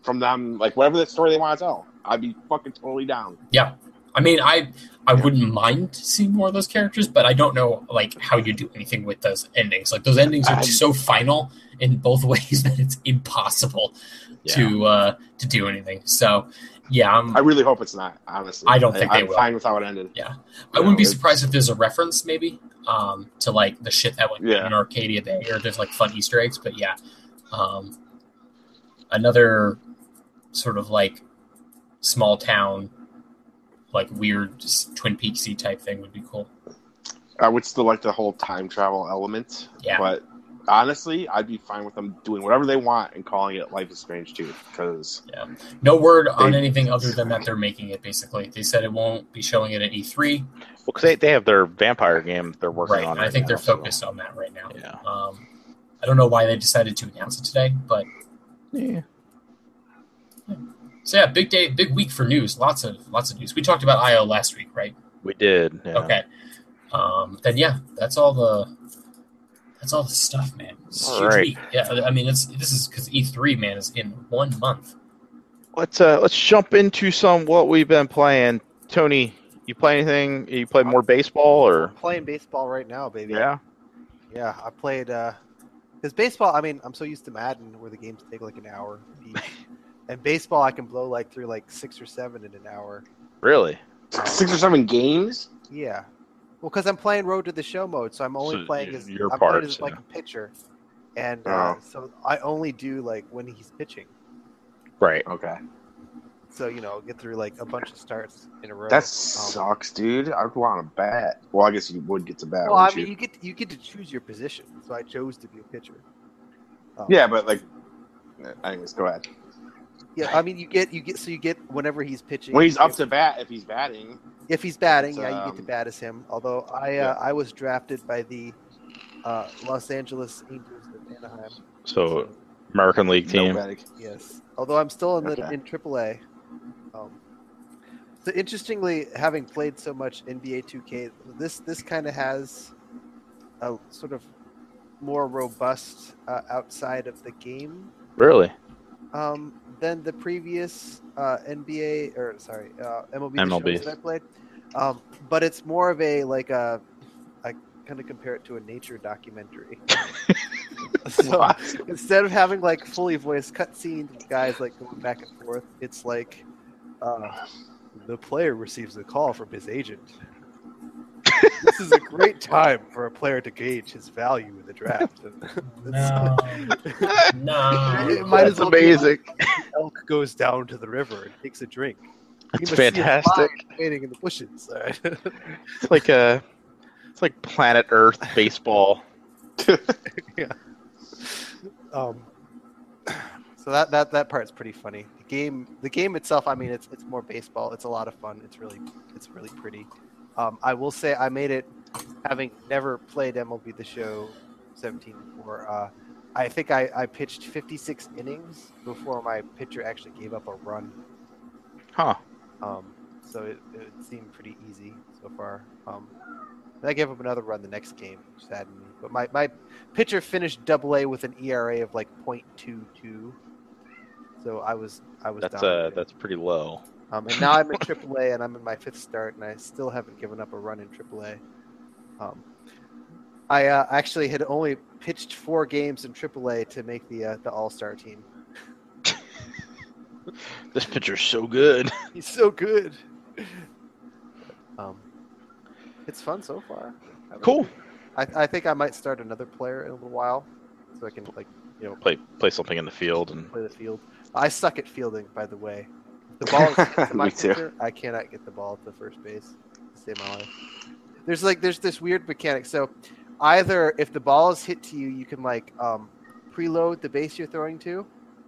from them, like whatever the story they want to tell. I'd be fucking totally down. Yeah. I mean, I I wouldn't mind seeing more of those characters, but I don't know like how you do anything with those endings. Like those endings are just so final in both ways that it's impossible Yeah. to uh, to do anything. So yeah, I'm, I really hope it's not. Honestly, I don't think I, they I'm will. fine with how it ended. Yeah, I wouldn't be it's- surprised if there's a reference maybe um, to like the shit that went Yeah. in Arcadia Bay, or there's like fun Easter eggs. But yeah, um, another sort of like small town, like weird Twin Peaksy type thing would be cool. I would still like the whole time travel element. Yeah. But honestly, I'd be fine with them doing whatever they want and calling it Life is Strange too. Because Yeah, no word on They- anything other than that they're making it. Basically, they said it won't be showing it at E three. Well, because they, they have their vampire game they're working Right, on. and I right think now, they're so- focused on that right now. Yeah. Um, I don't know why they decided to announce it today, but Yeah. so yeah, big day, big week for news. Lots of lots of news. We talked about I O last week, right? We did. Yeah. Okay. Um, then yeah, that's all the that's all the stuff, man. It's a All huge right. week. Yeah, I mean, it's this is because E three, man, is in one month. Let's uh let's jump into some what we've been playing. Tony, you play anything? You play more baseball or? I'm playing baseball right now, baby. Yeah. Yeah, I played uh because baseball, I mean, I'm so used to Madden where the games take like an hour each. And baseball I can blow like through like six or seven in an hour. Really? six or seven games. Yeah. Well, because I'm playing Road to the Show mode, so I'm only So playing y- as your I'm playing parts, as like yeah. a pitcher. And uh, Oh. so I only do like when he's pitching. Right. Okay, So, you know, get through like a bunch of starts in a row. that Um, sucks, dude. I'd want to bat. Well, I guess you would get to bat. Well, I wouldn't mean, you? you get you get to choose your position, so I chose to be a pitcher. Um, Yeah, but like, anyways, go ahead. yeah. I mean, you get you get so you get whenever he's pitching. When he's up if, to bat, if he's batting, if he's batting, it's, yeah, you get to um, bat as him. Although I uh, yeah. I was drafted by the uh, Los Angeles Angels of Anaheim. So American League no team. batting. Yes, although I'm still in the Okay. in triple A. Um, so interestingly, having played so much N B A two K, this this kind of has a sort of more robust uh, outside of the game Really? um, than the previous uh, N B A or sorry uh, M L B M L B. shows that I played. Um, but it's more of a like a I kind of compare it to a nature documentary. So What? instead of having like fully voiced cutscenes with guys like going back and forth, it's like uh, the player receives a call from his agent. This is a great time for a player to gauge his value in the draft. No, no. It might as That's well be amazing. elk goes down to the river and takes a drink. You That's must see a fantastic. lion waiting in the bushes. All right? It's like a, it's like Planet Earth baseball. um, so that, that that part's pretty funny. The game, the game itself, I mean, it's it's more baseball. It's a lot of fun. It's really it's really pretty. Um, I will say I made it, having never played M L B The Show seventeen before. Uh, I think I, I pitched fifty-six innings before my pitcher actually gave up a run. Huh. Um, so it, it seemed pretty easy so far. Um, and I gave up another run the next game, which saddened me. But my, my pitcher finished Double A with an E R A of like point two two. So I was I was That's down uh with it. that's pretty low. Um, and now I'm in Triple A and I'm in my fifth start, and I still haven't given up a run in Triple A. Um, I uh, actually had only pitched four games in Triple A to make the uh, the All Star team. This pitcher's so good. He's so good. Um, it's fun so far. I like Cool. it. I, I think I might start another player in a little while, so I can like you know Play play something in the field and play the field. I suck at fielding, by the way. If the ball is to my Me too. pitcher, I cannot get the ball to first base to save my life. There's like there's this weird mechanic. So either if the ball is hit to you, you can like um, preload the base you're throwing to,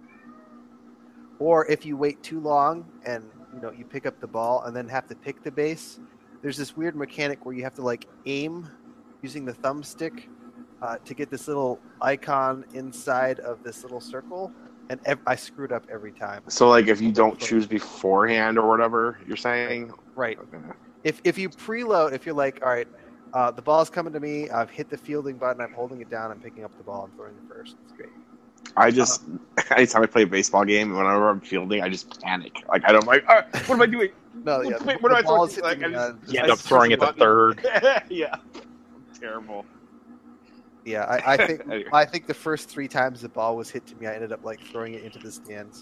or if you wait too long and you know you pick up the ball and then have to pick the base, there's this weird mechanic where you have to like aim using the thumbstick uh, to get this little icon inside of this little circle, and ev- I screwed up every time. So, like, if you don't choose beforehand or whatever, you're saying, Right. okay. If if you preload, if you're like, all right, uh, the ball's coming to me, I've hit the fielding button, I'm holding it down, I'm picking up the ball, I'm throwing it first. It's great. I just anytime I play a baseball game, whenever I'm fielding, I just panic. Like I don't like. Oh, what am I doing? No, yeah. Wait, the- what the do I ball throw? is Like, I hitting, just, uh, You I end up just throwing push at the button. third. Yeah, terrible. Yeah, I, I think Anyway. I think the first three times the ball was hit to me, I ended up like throwing it into the stands.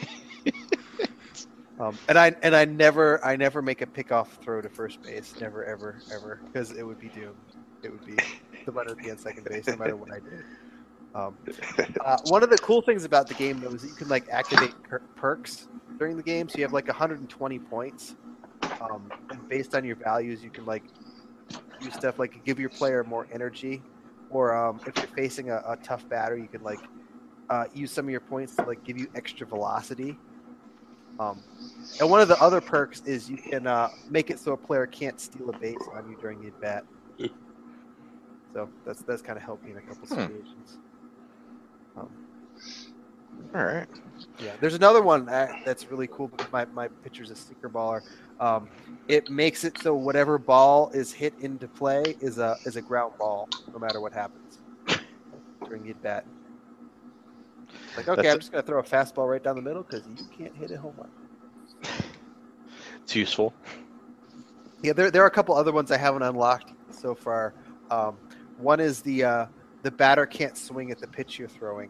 um, and I and I never I never make a pickoff throw to first base, never ever ever, because it would be doomed. It would be the runner would be on second base no matter what I did. Um, uh, one of the cool things about the game though is that you can like activate per- perks during the game, so you have like one hundred twenty points, um, and based on your values, you can like do stuff like give your player more energy. Or um, if you're facing a, a tough batter, you can like uh, use some of your points to like give you extra velocity. Um, and one of the other perks is you can uh, make it so a player can't steal a base on you during the at bat. So that's that's kind of helped me in a couple Hmm. situations. Um, All right. yeah, there's another one that, that's really cool because my, my pitcher's a sticker baller. Um, it makes it so whatever ball is hit into play is a is a ground ball, no matter what happens during the at bat. Like, okay, That's- I'm just gonna throw a fastball right down the middle because you can't hit a home run. It's useful. Yeah, there there are a couple other ones I haven't unlocked so far. Um, one is the uh, the batter can't swing at the pitch you're throwing.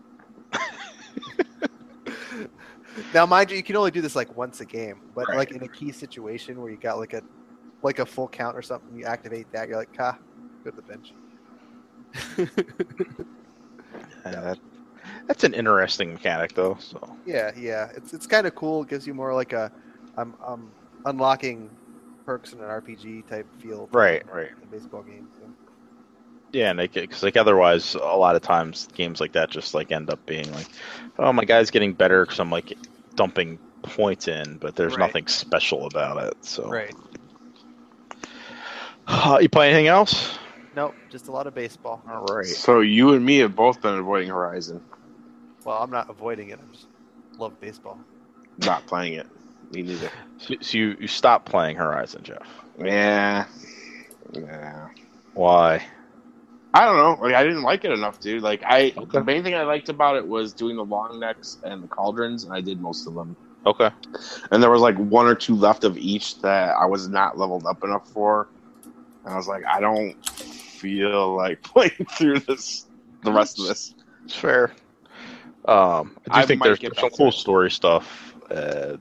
Now, mind you, you can only do this like once a game, but Right. like in a key situation where you got like a like a full count or something, you activate that. You're like, "Ha, go to the bench." Yeah, that, that's an interesting mechanic, though. So Yeah, yeah, it's it's kind of cool. It gives you more like a I'm I'm unlocking perks in an R P G type feel. to right, right. a baseball game. So. Yeah, and because like otherwise, a lot of times games like that just like end up being like, oh, my guy's getting better because I'm like dumping points in, but there's Right. nothing special about it. So Right. Uh, you play anything else? Nope, just a lot of baseball. All right. So you and me have both been avoiding Horizon, Well, I'm not avoiding it. I just love baseball. not playing it. Me neither. So, so you you stopped playing Horizon, Jeff? Yeah, yeah. Why? I don't know. Like I didn't like it enough, dude. Like I, Okay. the main thing I liked about it was doing the long necks and the cauldrons, and I did most of them. Okay. And there was like one or two left of each that I was not leveled up enough for, and I was like, I don't feel like playing through this, the rest of this. It's fair. Um, I do I think might there's, get there's some back to cool it. story stuff, uh,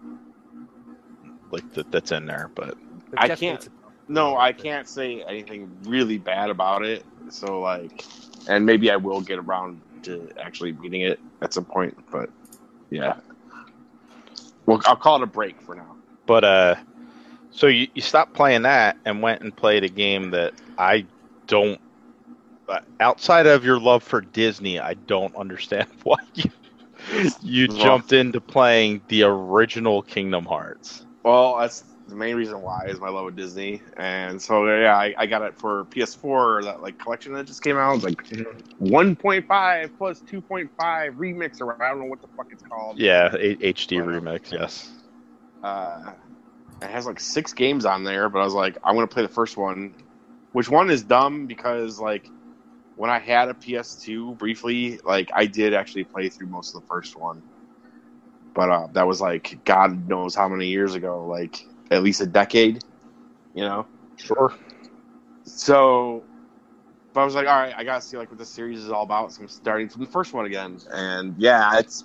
like that that's in there, but But I Jeff can't- hates it. No, I can't say anything really bad about it. So like, and maybe I will get around to actually beating it at some point. But yeah, well, I'll call it a break for now. but uh, so you you stopped playing that and went and played a game that I don't. Uh, outside of your love for Disney, I don't understand why you you Well- jumped into playing the original Kingdom Hearts. Well, that's the main reason why is my love of Disney, and so yeah, I, I got it for P S four. That like collection that just came out, like one point five plus two point five remix, or I don't know what the fuck it's called. Yeah, a- H D Wow. remix. Yes. Uh, it has like six games on there, but I was like, I want to play the first one. Which one is dumb because like when I had a P S two briefly, like I did actually play through most of the first one, but uh, that was like God knows how many years ago, like at least a decade, you know. Sure. So, but I was like, all right, I gotta see like what this series is all about. So I'm starting from the first one again, and yeah, it's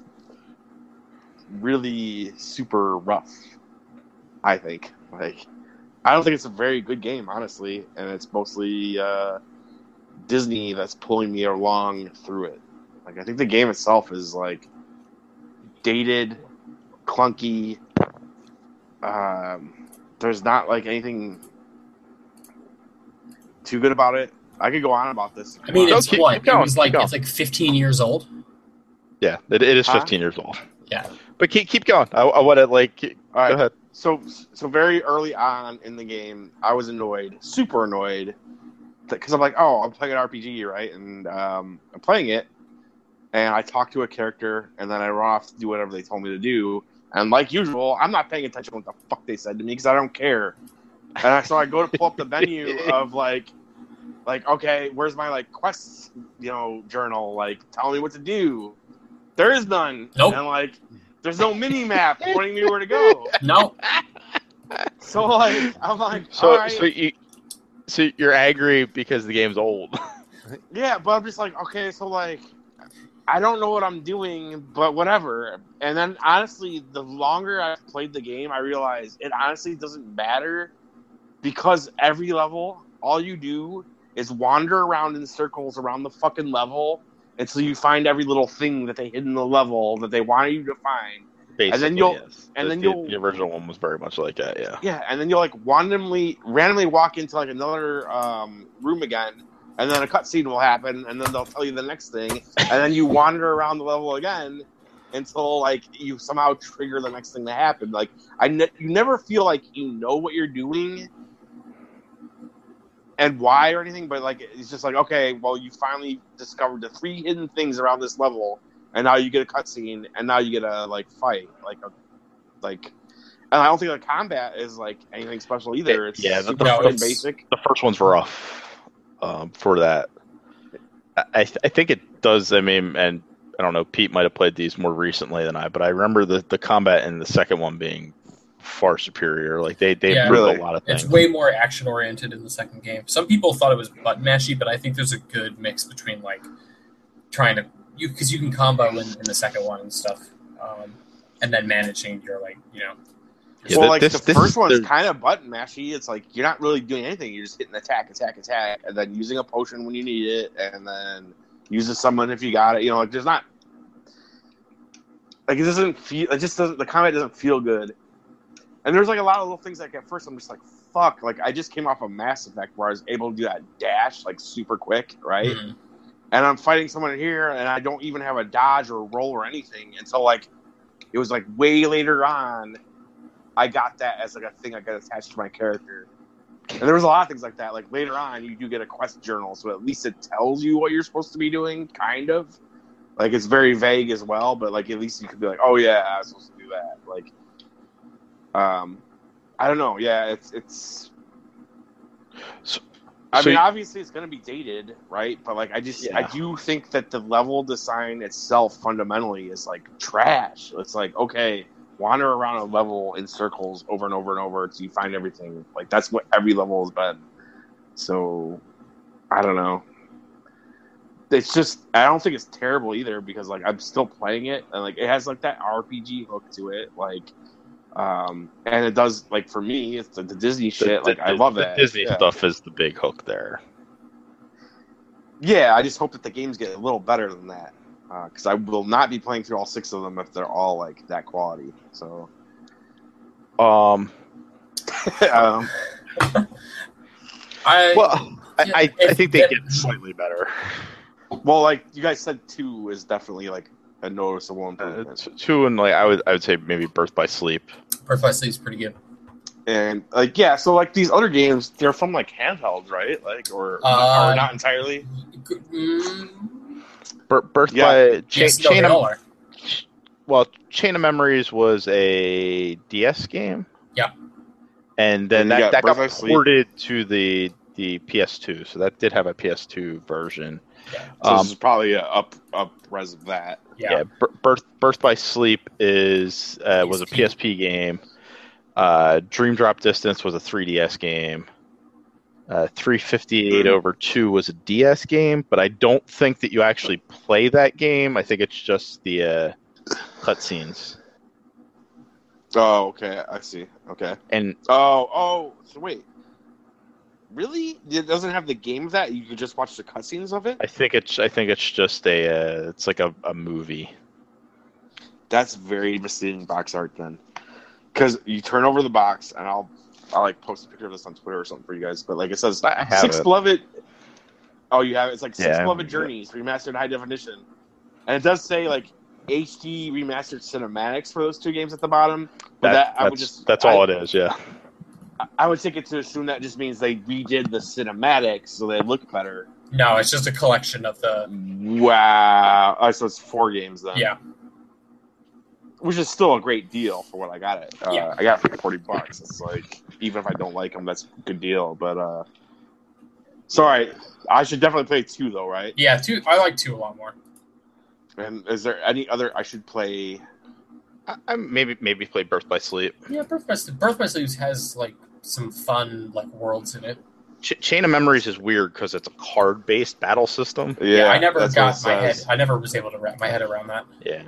really super rough. I think, like, I don't think it's a very good game, honestly, and it's mostly uh, Disney that's pulling me along through it. Like, I think the game itself is like dated, clunky. Um, there's not like anything too good about it. I could go on about this. I mean, No, it's keep- what keep going, it was like. keep going. It's like fifteen years old. Yeah, it, it is Huh? fifteen years old. Yeah. But keep keep going. I, I want to like keep- All right. go ahead. So, so very early on in the game, I was annoyed, super annoyed, because I'm like, oh, I'm playing an R P G, right? And um, I'm playing it, and I talk to a character, and then I run off to do whatever they told me to do. And like usual, I'm not paying attention to what the fuck they said to me because I don't care. And I, so I go to pull up the menu of like like, okay, where's my like quest, you know, journal? Like, tell me what to do. There is none. Nope. And like, there's no mini map pointing me where to go. No. So like, I'm like, So, all right. so you, so you're angry because the game's old. Yeah, but I'm just like, okay, so like, I don't know what I'm doing, but whatever. And then honestly, the longer I've played the game, I realize it honestly doesn't matter because every level, all you do is wander around in circles around the fucking level until you find every little thing that they hid in the level that they wanted you to find. Basically, And then you'll, yes. and the, then the, you'll, the original one was very much like that. Yeah. yeah, and then you'll like randomly, randomly walk into like another um, room again. And then a cutscene will happen, and then they'll tell you the next thing, and then you wander around the level again until like you somehow trigger the next thing to happen. Like I, ne- you never feel like you know what you're doing and why or anything, but like it's just like, okay, well, you finally discovered the three hidden things around this level, and now you get a cutscene, and now you get a like fight, like a like. And I don't think the combat is like anything special either. It's yeah, the, super the, no, fucking it's- basic. the first one's rough. Um, for that, I th- I think it does. I mean, and I don't know. Pete might have played these more recently than I, but I remember the, the combat in the second one being far superior. Like they they Yeah. improved Really? a lot of things. It's way more action oriented in the second game. Some people thought it was button mashy, but I think there's a good mix between like trying to you because you can combo in, in the second one and stuff, um, and then managing your like you know. Yeah, well, th- like this- the this first is one's the- kind of button mashy. It's like you're not really doing anything. You're just hitting attack, attack, attack, and then using a potion when you need it, and then using someone if you got it. You know, like there's not like it doesn't feel. It just doesn't. The combat doesn't feel good. And there's like a lot of little things like at first I'm just like fuck. Like I just came off of Mass Effect where I was able to do that dash like super quick, right? Mhm. And I'm fighting someone here, and I don't even have a dodge or roll or anything until like it was like way later on. I got that as like a thing I got attached to my character. And there was a lot of things like that. Like later on, you do get a quest journal, so at least it tells you what you're supposed to be doing, kind of. Like it's very vague as well, but like at least you could be like, oh yeah, I was supposed to do that. Like, um, I don't know. Yeah, it's it's. So- I so mean, you- obviously it's going to be dated, right? But like, I just Yeah. I do think that the level design itself fundamentally is like trash. It's like okay. Wander around a level in circles over and over and over until you find everything. Like that's what every level has been. So I don't know. It's just I don't think it's terrible either because like I'm still playing it and like it has like that R P G hook to it. Like um and it does like for me it's the, the Disney shit. The- like the- I love the that. Disney Yeah. stuff is the big hook there. Yeah, I just hope that the games get a little better than that. Because I will not be playing through all six of them if they're all like that quality. So, Um, um, I well, I, Yeah, I, I if think they that- get slightly better. well, like you guys said, two is definitely like a noticeable Uh, improvement. t- two and like I would I would say maybe Birth by Sleep. Birth by Sleep is pretty good. And like yeah, so like these other games, they're from like handhelds, right? Like or, Uh, or not entirely. Mm, Bir- Birth Yeah. by Cha- yes, no, Chain they of all are. well, Chain of Memories was a D S game. Yeah. And then And you that, got that Birth got by Sleep. ported to the the P S two, so that did have a P S two version. Yeah. So Um, this is probably a up up res of that. Yeah. yeah, Bir- Birth Birth by Sleep is uh, was a P S P. P S P game. Uh, Dream Drop Distance was a three D S game. Uh, three fifty-eight Mm. over two was a D S game, but I don't think that you actually play that game. I think it's just the uh, cutscenes. Oh, okay, I see. Okay. And Oh, oh, so wait. Really? It doesn't have the game of that? You could just watch the cutscenes of it? I think it's I think it's just a uh, it's like a, a movie. That's very misleading box art then. Because you turn over the box, and I'll I'll like post a picture of this on Twitter or something for you guys. But like it says, I have six it. beloved. Oh, you have it. It's like six Yeah, I beloved have it. journeys remastered high definition, and it does say like H D remastered cinematics for those two games at the bottom. But That, that, I would that's just that's I, all it is. Yeah. I would take it to assume that just means they redid the cinematics so they look better. No, it's just a collection of the. Wow. Oh, so it's four games then. Yeah. Which is still a great deal for what I got it. Uh, Yeah. I got it for forty bucks. It's like, even if I don't like them, that's a good deal. But, uh, Sorry, I should definitely play two though, right? Yeah, two. I like two a lot more. And is there any other I should play? I, I maybe maybe play Birth by Sleep. Yeah, Birth by Sleep. Birth by Sleep has like some fun like worlds in it. Ch- Chain of Memories is weird because it's a card-based battle system. Yeah, Yeah, I never that's got what my it head. says. I never was able to wrap my head around that. Yeah.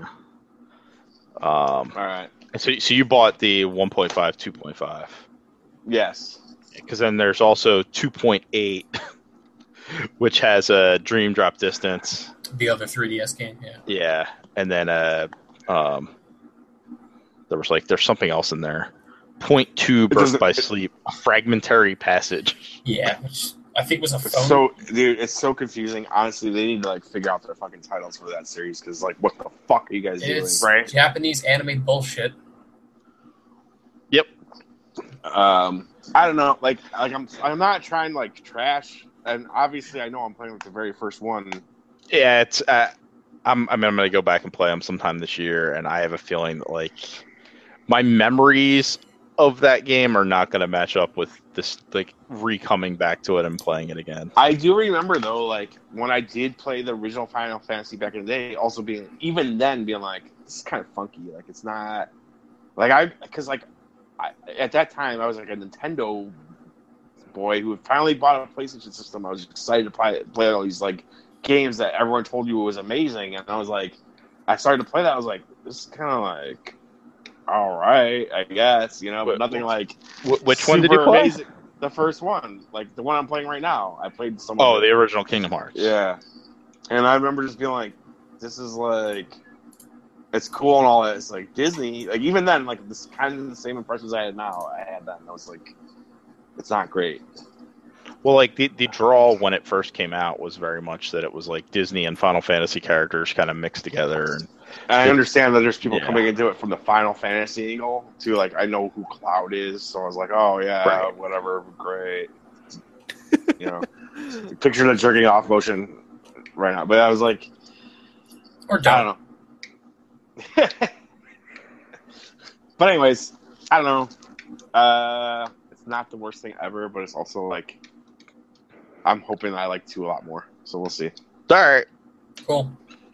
Um. All right. So so you bought the one point five, two point five. Yes. Because then there's also two point eight, which has a dream drop distance. The other three D S game, yeah. Yeah, and then uh, um, there was like there's something else in there. Point two Birth doesn't- by it- Sleep, fragmentary passage. Yeah, which I think was a It's phone. so, dude, it's so confusing. Honestly, they need to like figure out their fucking titles for that series because, like, what the fuck are you guys it's doing? Right. Japanese anime bullshit. Yep. Um, I don't know. Like, like I'm, I'm not trying to, like trash, and obviously, I know I'm playing with the very first one. Yeah, it's. Uh, I'm. I mean, I'm gonna go back and play them sometime this year, and I have a feeling that like my memories of that game are not gonna match up with this. Like re-coming back to it and playing it again. I do remember though, like when I did play the original Final Fantasy back in the day, also being even then being like, this is kind of funky. Like it's not like I because like I, at that time I was like a Nintendo boy who had finally bought a PlayStation system. I was excited to play play all these like games that everyone told you was amazing, and I was like, I started to play that. I was like, this is kind of like, all right, I guess, you know, but Wh- nothing like Wh- which one did you super play? amazing. The first one, like the one I'm playing right now. I played some. Oh, of the it. original Kingdom Hearts. Yeah, and I remember just being like, this is like, it's cool and all that. It's like Disney. Like even then, like this kind of the same impressions I had now. I had then. I was like, it's not great. Well, like the the draw when it first came out was very much that it was like Disney and Final Fantasy characters kind of mixed together. And And I understand that there's people Yeah. coming into it from the Final Fantasy angle too. Like I know who Cloud is, so I was like, oh yeah, Right. whatever, great. You know, picture the jerking off motion right now. But I was like, Or I don't. don't know. But anyways, I don't know. Uh, it's not the worst thing ever, but it's also like I'm hoping I like two a lot more. So we'll see. all right, Cool.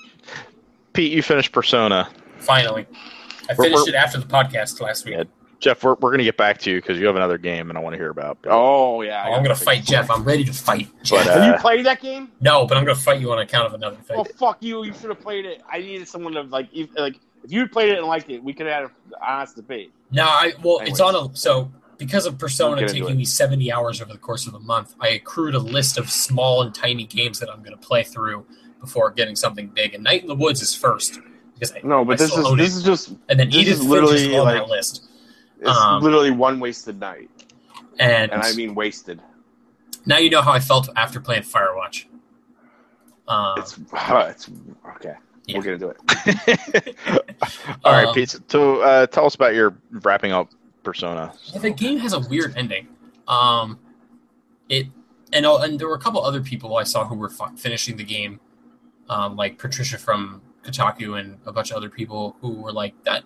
Pete, you finished Persona. Finally. I We're- finished we're- it after the podcast last week. Yeah. Jeff, we're we're gonna get back to you because you have another game and I want to hear about. Oh yeah, Oh, I'm going to fight Jeff. I'm ready to fight Jeff. But, Have uh, you played that game? no, but I'm going to fight you on account of another thing. Well, fuck you. You should have played it. I needed someone to like, if, like if you had played it and liked it, we could have had an honest debate. No, I well, it's Anyways. on a so because of Persona We'll get into taking it. me seventy hours over the course of a month, I accrued a list of small and tiny games that I'm going to play through before getting something big. And Night in the Woods is first because I, No, but I this still is own this it. is just And then this Edith is Finch literally, is on like- that list. it's Um, literally one wasted night, And, and I mean wasted. now you know how I felt after playing Firewatch. Um, It's it's okay. Yeah. We'll get into it. all right, um, Pete. So uh, tell us about your wrapping up Persona. Yeah, the game has a weird ending. Um, it and uh, and there were a couple other people I saw who were fi- finishing the game, um, like Patricia from Kotaku and a bunch of other people who were like that.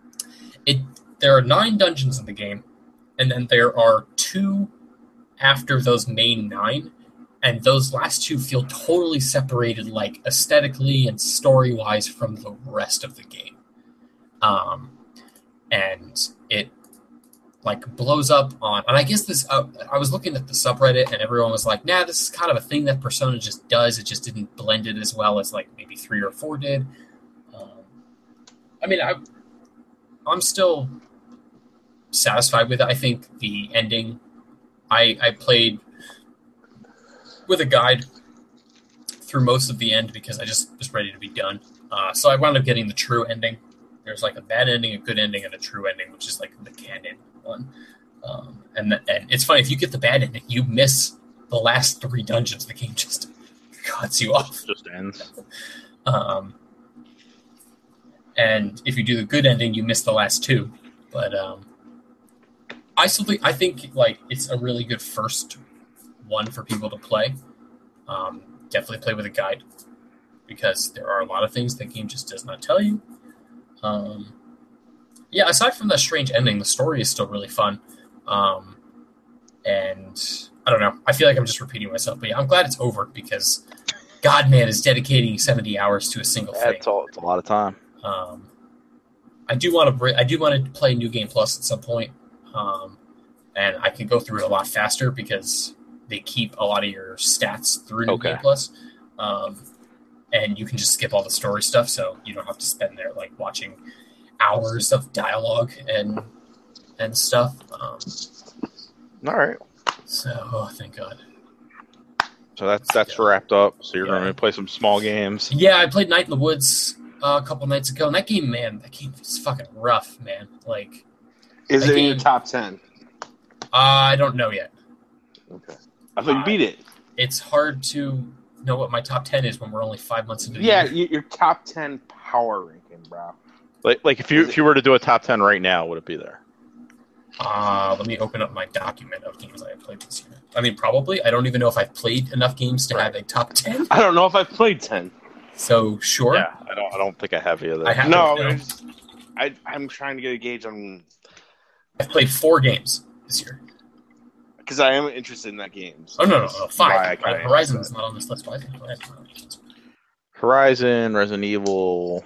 It there are nine dungeons in the game, and then there are two after those main nine, and those last two feel totally separated, like aesthetically and story wise, from the rest of the game. Um, and it like blows up on, and I guess this, uh, I was looking at the subreddit and everyone was like, nah, this is kind of a thing that Persona just does. It just didn't blend it as well as like maybe three or four did. Um, I mean, I, I'm still satisfied with it. I think the ending, I, I played with a guide through most of the end because I just was ready to be done. Uh, so I wound up getting the true ending. There's like a bad ending, a good ending, and a true ending, which is like the canon one. Um, and, the, and it's funny, if you get the bad ending, you miss the last three dungeons. The game just cuts you off. Just ends. Um, and if you do the good ending, you miss the last two. But um, I still think, I think like it's a really good first one for people to play. Um, definitely play with a guide because there are a lot of things the game just does not tell you. Um, yeah, aside from that strange ending, the story is still really fun. Um, and I don't know. I feel like I'm just repeating myself, but yeah, I'm glad it's over because God, man, is dedicating seventy hours to a single thing. That's all. It's a lot of time. Um, I do want to. I do want to play New Game Plus at some point, um, and I can go through it a lot faster because they keep a lot of your stats through New Okay. Game Plus, um, and you can just skip all the story stuff, so you don't have to spend there like watching hours of dialogue and and stuff. Um, All right. so, oh, thank God. So that's that's wrapped up. So you're Yeah. going to play some small games. Yeah, I played Night in the Woods uh, a couple nights ago, and that game, man, that game is fucking rough, man. Like, Is That it in your game- top ten? I don't know yet. Okay. I thought you beat it. It's hard to know what my top ten is when we're only five months into the Yeah, year. y- your top ten power ranking, bro. Like like if you if you were to do a top ten right now, would it be there? Uh, let me open up my document of games I have played this year. I mean, probably. I don't even know if I've played enough games to have a top ten. I don't know if I've played ten. So, sure. Yeah, I don't I don't think I have either. I have No, no. it's- I, I'm trying to get a gauge on I've played four games this year. because I am interested in that game. So Oh, no, no, no. that's why I Five. kinda Horizon asked is not on this list. Why is it? Why is it not on this list? Horizon, Resident Evil,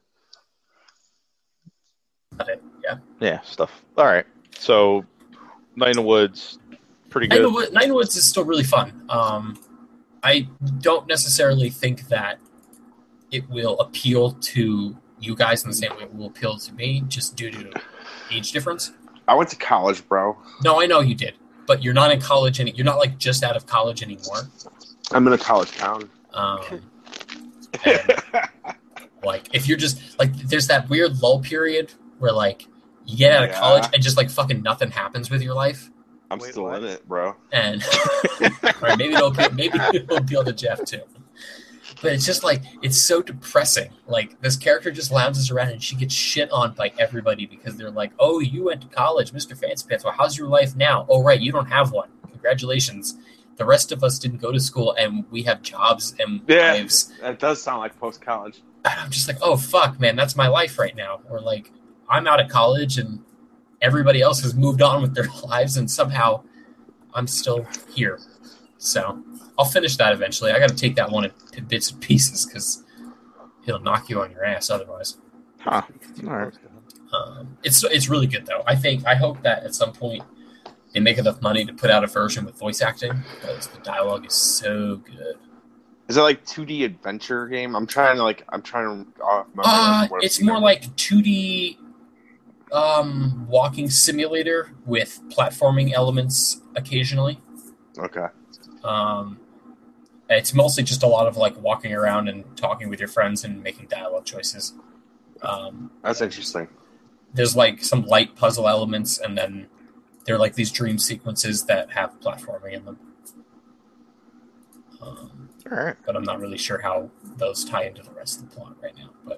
Got it. Yeah. yeah, stuff. All right. So Night in the Woods, pretty Night in, the good. Wood, Night in the Woods is still really fun. Um, I don't necessarily think that it will appeal to you guys in the same way it will appeal to me, just due to age difference. that. I went to college, bro. No, I know you did, but you're not in college, and you're not like just out of college anymore. I'm in a college town. Um, and, like, if you're just like, there's that weird lull period where like you get out of Yeah. college and just like fucking nothing happens with your life, I'm Wait, still what? in it, bro. and or maybe it'll appeal, maybe it'll appeal to Jeff too. But it's just like it's so depressing. Like this character just lounges around and she gets shit on by everybody because they're like, "Oh, you went to college, Mister Fancy Pants. Well, how's your life now? Oh, right, you don't have one. Congratulations. The rest of us didn't go to school and we have jobs and Yeah. lives." That does sound like post college. And I'm just like, "Oh fuck, man, that's my life right now." Or like, I'm out of college and everybody else has moved on with their lives and somehow I'm still here. So I'll finish that eventually. I got to take that one in bits and pieces because it'll knock you on your ass otherwise. Huh. All right. Um, it's it's really good though. I think I hope that at some point they make enough money to put out a version with voice acting because the dialogue is so good. Is it like two D adventure game? I'm trying to like. I'm trying to. Uh, remember, Uh, like, what I've it's seen more of. like two D um, walking simulator with platforming elements occasionally. Okay. Um, it's mostly just a lot of like walking around and talking with your friends and making dialogue choices. Um, That's interesting. there's like some light puzzle elements, and then there are like these dream sequences that have platforming in them. Um, All right. but I'm not really sure how those tie into the rest of the plot right now. But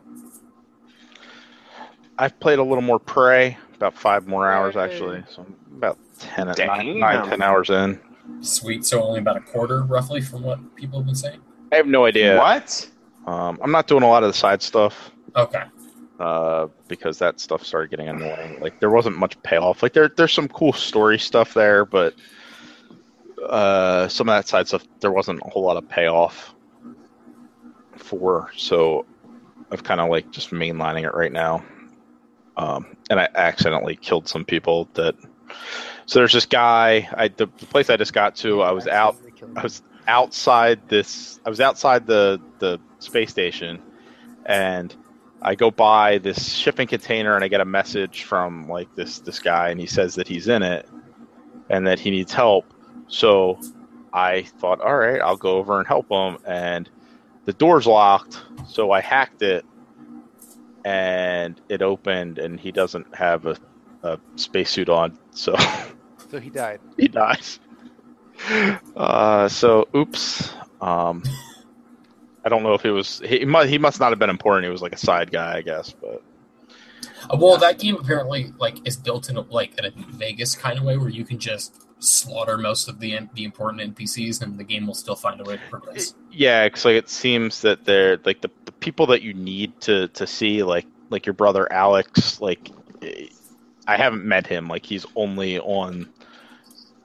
I've played a little more Prey, about five more hours Yay. actually. So I'm about ten, Damn. nine, nine, ten hours in. sweet, so only about a quarter, roughly, from what people have been saying. I have no idea. What? Um, I'm not doing a lot of the side stuff Okay, uh, because that stuff started getting annoying. Like there wasn't much payoff. Like there, there's some cool story stuff there, but uh, some of that side stuff there wasn't a whole lot of payoff for. So I've kind of like just mainlining it right now. Um, and I accidentally killed some people that. So there's this guy. I the, the place I just got to. I was out. I was outside this. I was outside the the space station, and I go by this shipping container, and I get a message from like this this guy, and he says that he's in it, and that he needs help. So I thought, all right, I'll go over and help him, and the door's locked. So I hacked it, and it opened, and he doesn't have a, a spacesuit on, so So he died. he dies. Uh, so oops. Um, I don't know if it was he must he must not have been important. He was like a side guy, I guess. But uh, well, that game apparently like is built in a, like in a Vegas kind of way where you can just slaughter most of the the important N P Cs, and the game will still find a way to progress. yeah, because like it seems that they're like the, the people that you need to to see, like like your brother Alex. Like I haven't met him. Like he's only on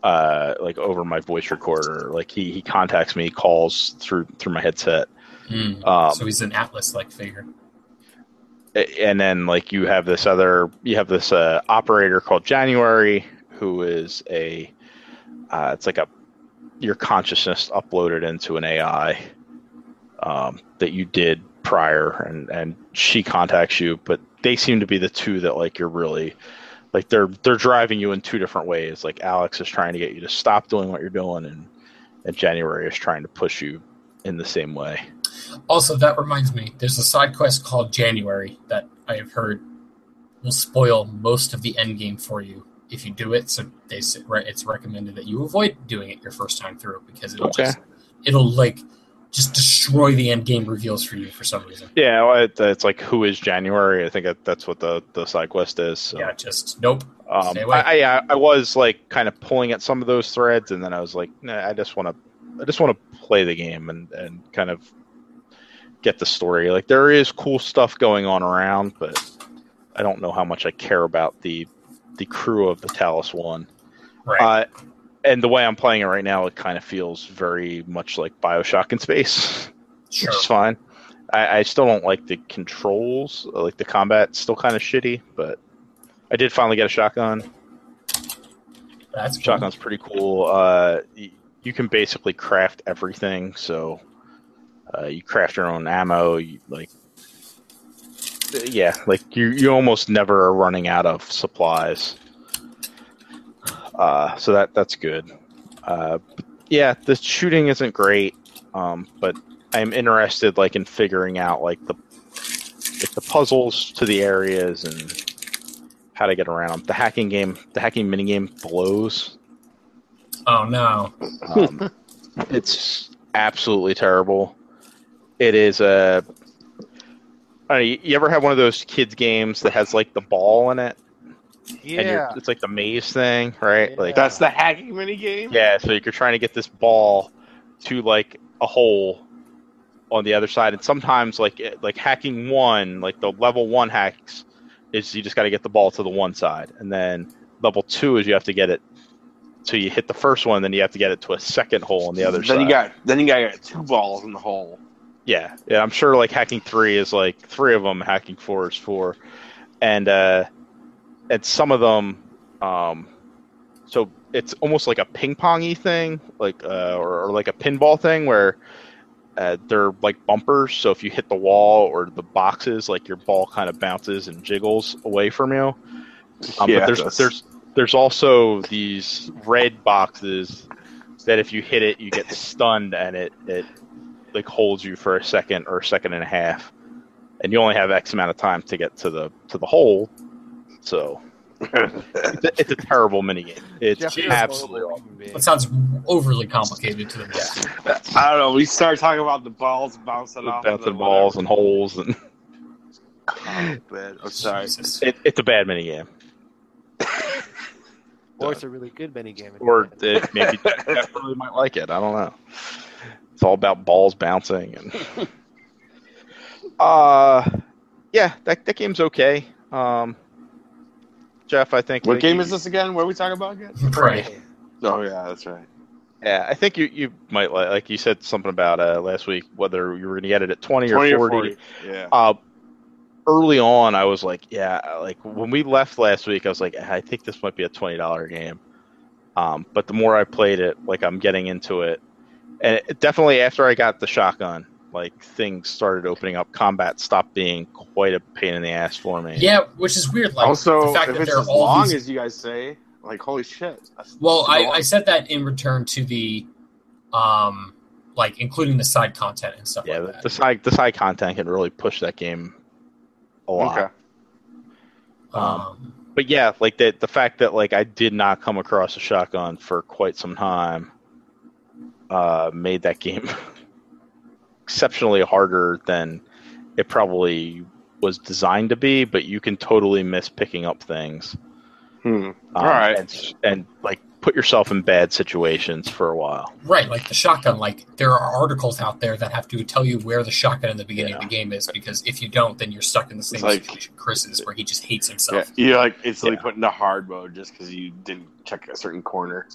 uh, like over my voice recorder. Like he, he contacts me, calls through through my headset. Mm. Um, so he's an Atlas-like figure. And then like you have this other, you have this uh, operator called January, who is a, uh, it's like a your consciousness uploaded into an A I um, that you did prior, and and she contacts you, but they seem to be the two that like you're really. Like they're they're driving you in two different ways. Like Alex is trying to get you to stop doing what you're doing, and and January is trying to push you in the same way. Also, that reminds me, there's a side quest called January that I have heard will spoil most of the end game for you if you do it. So they say, right, it's recommended that you avoid doing it your first time through because it'll Okay. just it'll like just destroy the end game reveals for you for some reason. Yeah, well, it, it's like who is January? I think that, that's what the, the side quest is. So. Yeah, just nope. Um, Stay away. I, I I was like kind of pulling at some of those threads, and then I was like, nah, I just want to I just want to play the game and, and kind of get the story. Like there is cool stuff going on around, but I don't know how much I care about the the crew of the Talos One. Right. Uh, and the way I'm playing it right now, it kind of feels very much like Bioshock in space, Sure. which is fine. I, I still don't like the controls, like the combat's still kind of shitty, but I did finally get a shotgun. That's cool. Shotgun's pretty cool. Uh, y- you can basically craft everything, so uh, you craft your own ammo. You, like, yeah, like you you almost never are running out of supplies. Uh, so that that's good. Uh, yeah, the shooting isn't great, um, but I'm interested, like, in figuring out like the like the puzzles to the areas and how to get around them. The hacking game, the hacking minigame blows. Oh no. Um, it's absolutely terrible. It is a. I don't know, you you ever have one of those kids games that has like the ball in it? And you're, Yeah. it's like the maze thing, right? Like, That's the hacking mini game. yeah. So you're trying to get this ball to like a hole on the other side, and sometimes like it- like hacking one, like the level one hacks, is you just got to get the ball to the one side, and then level two is you have to get it. So you hit the first one, then you have to get it to a second hole on the other then side. you got then you got to get two balls in the hole. Yeah, yeah, I'm sure like hacking three is like three of them, hacking four is four, and uh, and some of them, um, so it's almost like a ping pongy thing, like uh, or, or like a pinball thing where uh, they're like bumpers. So if you hit the wall or the boxes, like your ball kind of bounces and jiggles away from you. Um, Yeah, but there's that's- there's there's also these red boxes that if you hit it, you get stunned and it it like holds you for a second or a second and a half, and you only have X amount of time to get to the to the hole. So it's a, it's a terrible minigame. It's Jeff is absolutely a awful. human being. That sounds overly complicated to the death. I don't know. We started talking about the balls bouncing off of Bouncing the balls and holes, and Oh, man. I'm sorry. Jesus. it, it's a bad minigame. Or it's a really good minigame. Or it, maybe Jeff really might like it. I don't know. It's all about balls bouncing and. uh, yeah, that that game's okay. Um, Jeff, I think. What like, game you- is this again? What are we talking about again? Pray. Oh yeah, that's right. Yeah, I think you, you might like like you said something about uh, last week whether you were going to get it at twenty, Twenty or or forty. forty. Yeah. Uh, early on, I was like, yeah, like when we left last week, I was like, I think this might be a twenty dollar game. Um, but the more I played it, like I'm getting into it, and it, definitely after I got the shotgun, like things started opening up. Combat stopped being quite a pain in the ass for me. Yeah, which is weird. Like also, the fact if that it's there are as all long these. as you guys say, like, holy shit. That's Well, so I, long. I said that in return to the, um, like including the side content and stuff yeah. like The, that. the side the side content can really push that game a lot. Okay. um, But yeah, like the the fact that like I did not come across a shotgun for quite some time uh, made that game exceptionally harder than it probably was designed to be. But you can totally miss picking up things. Hmm. Um, All right. and, and like put yourself in bad situations for a while. right, like the shotgun. Like there are articles out there that have to tell you where the shotgun in the beginning Yeah. of the game is, because if you don't, then you're stuck in the same It's like- situation Chris is, where he just hates Yeah, himself. you're like instantly Yeah. put into hard mode just because you didn't check a certain corner.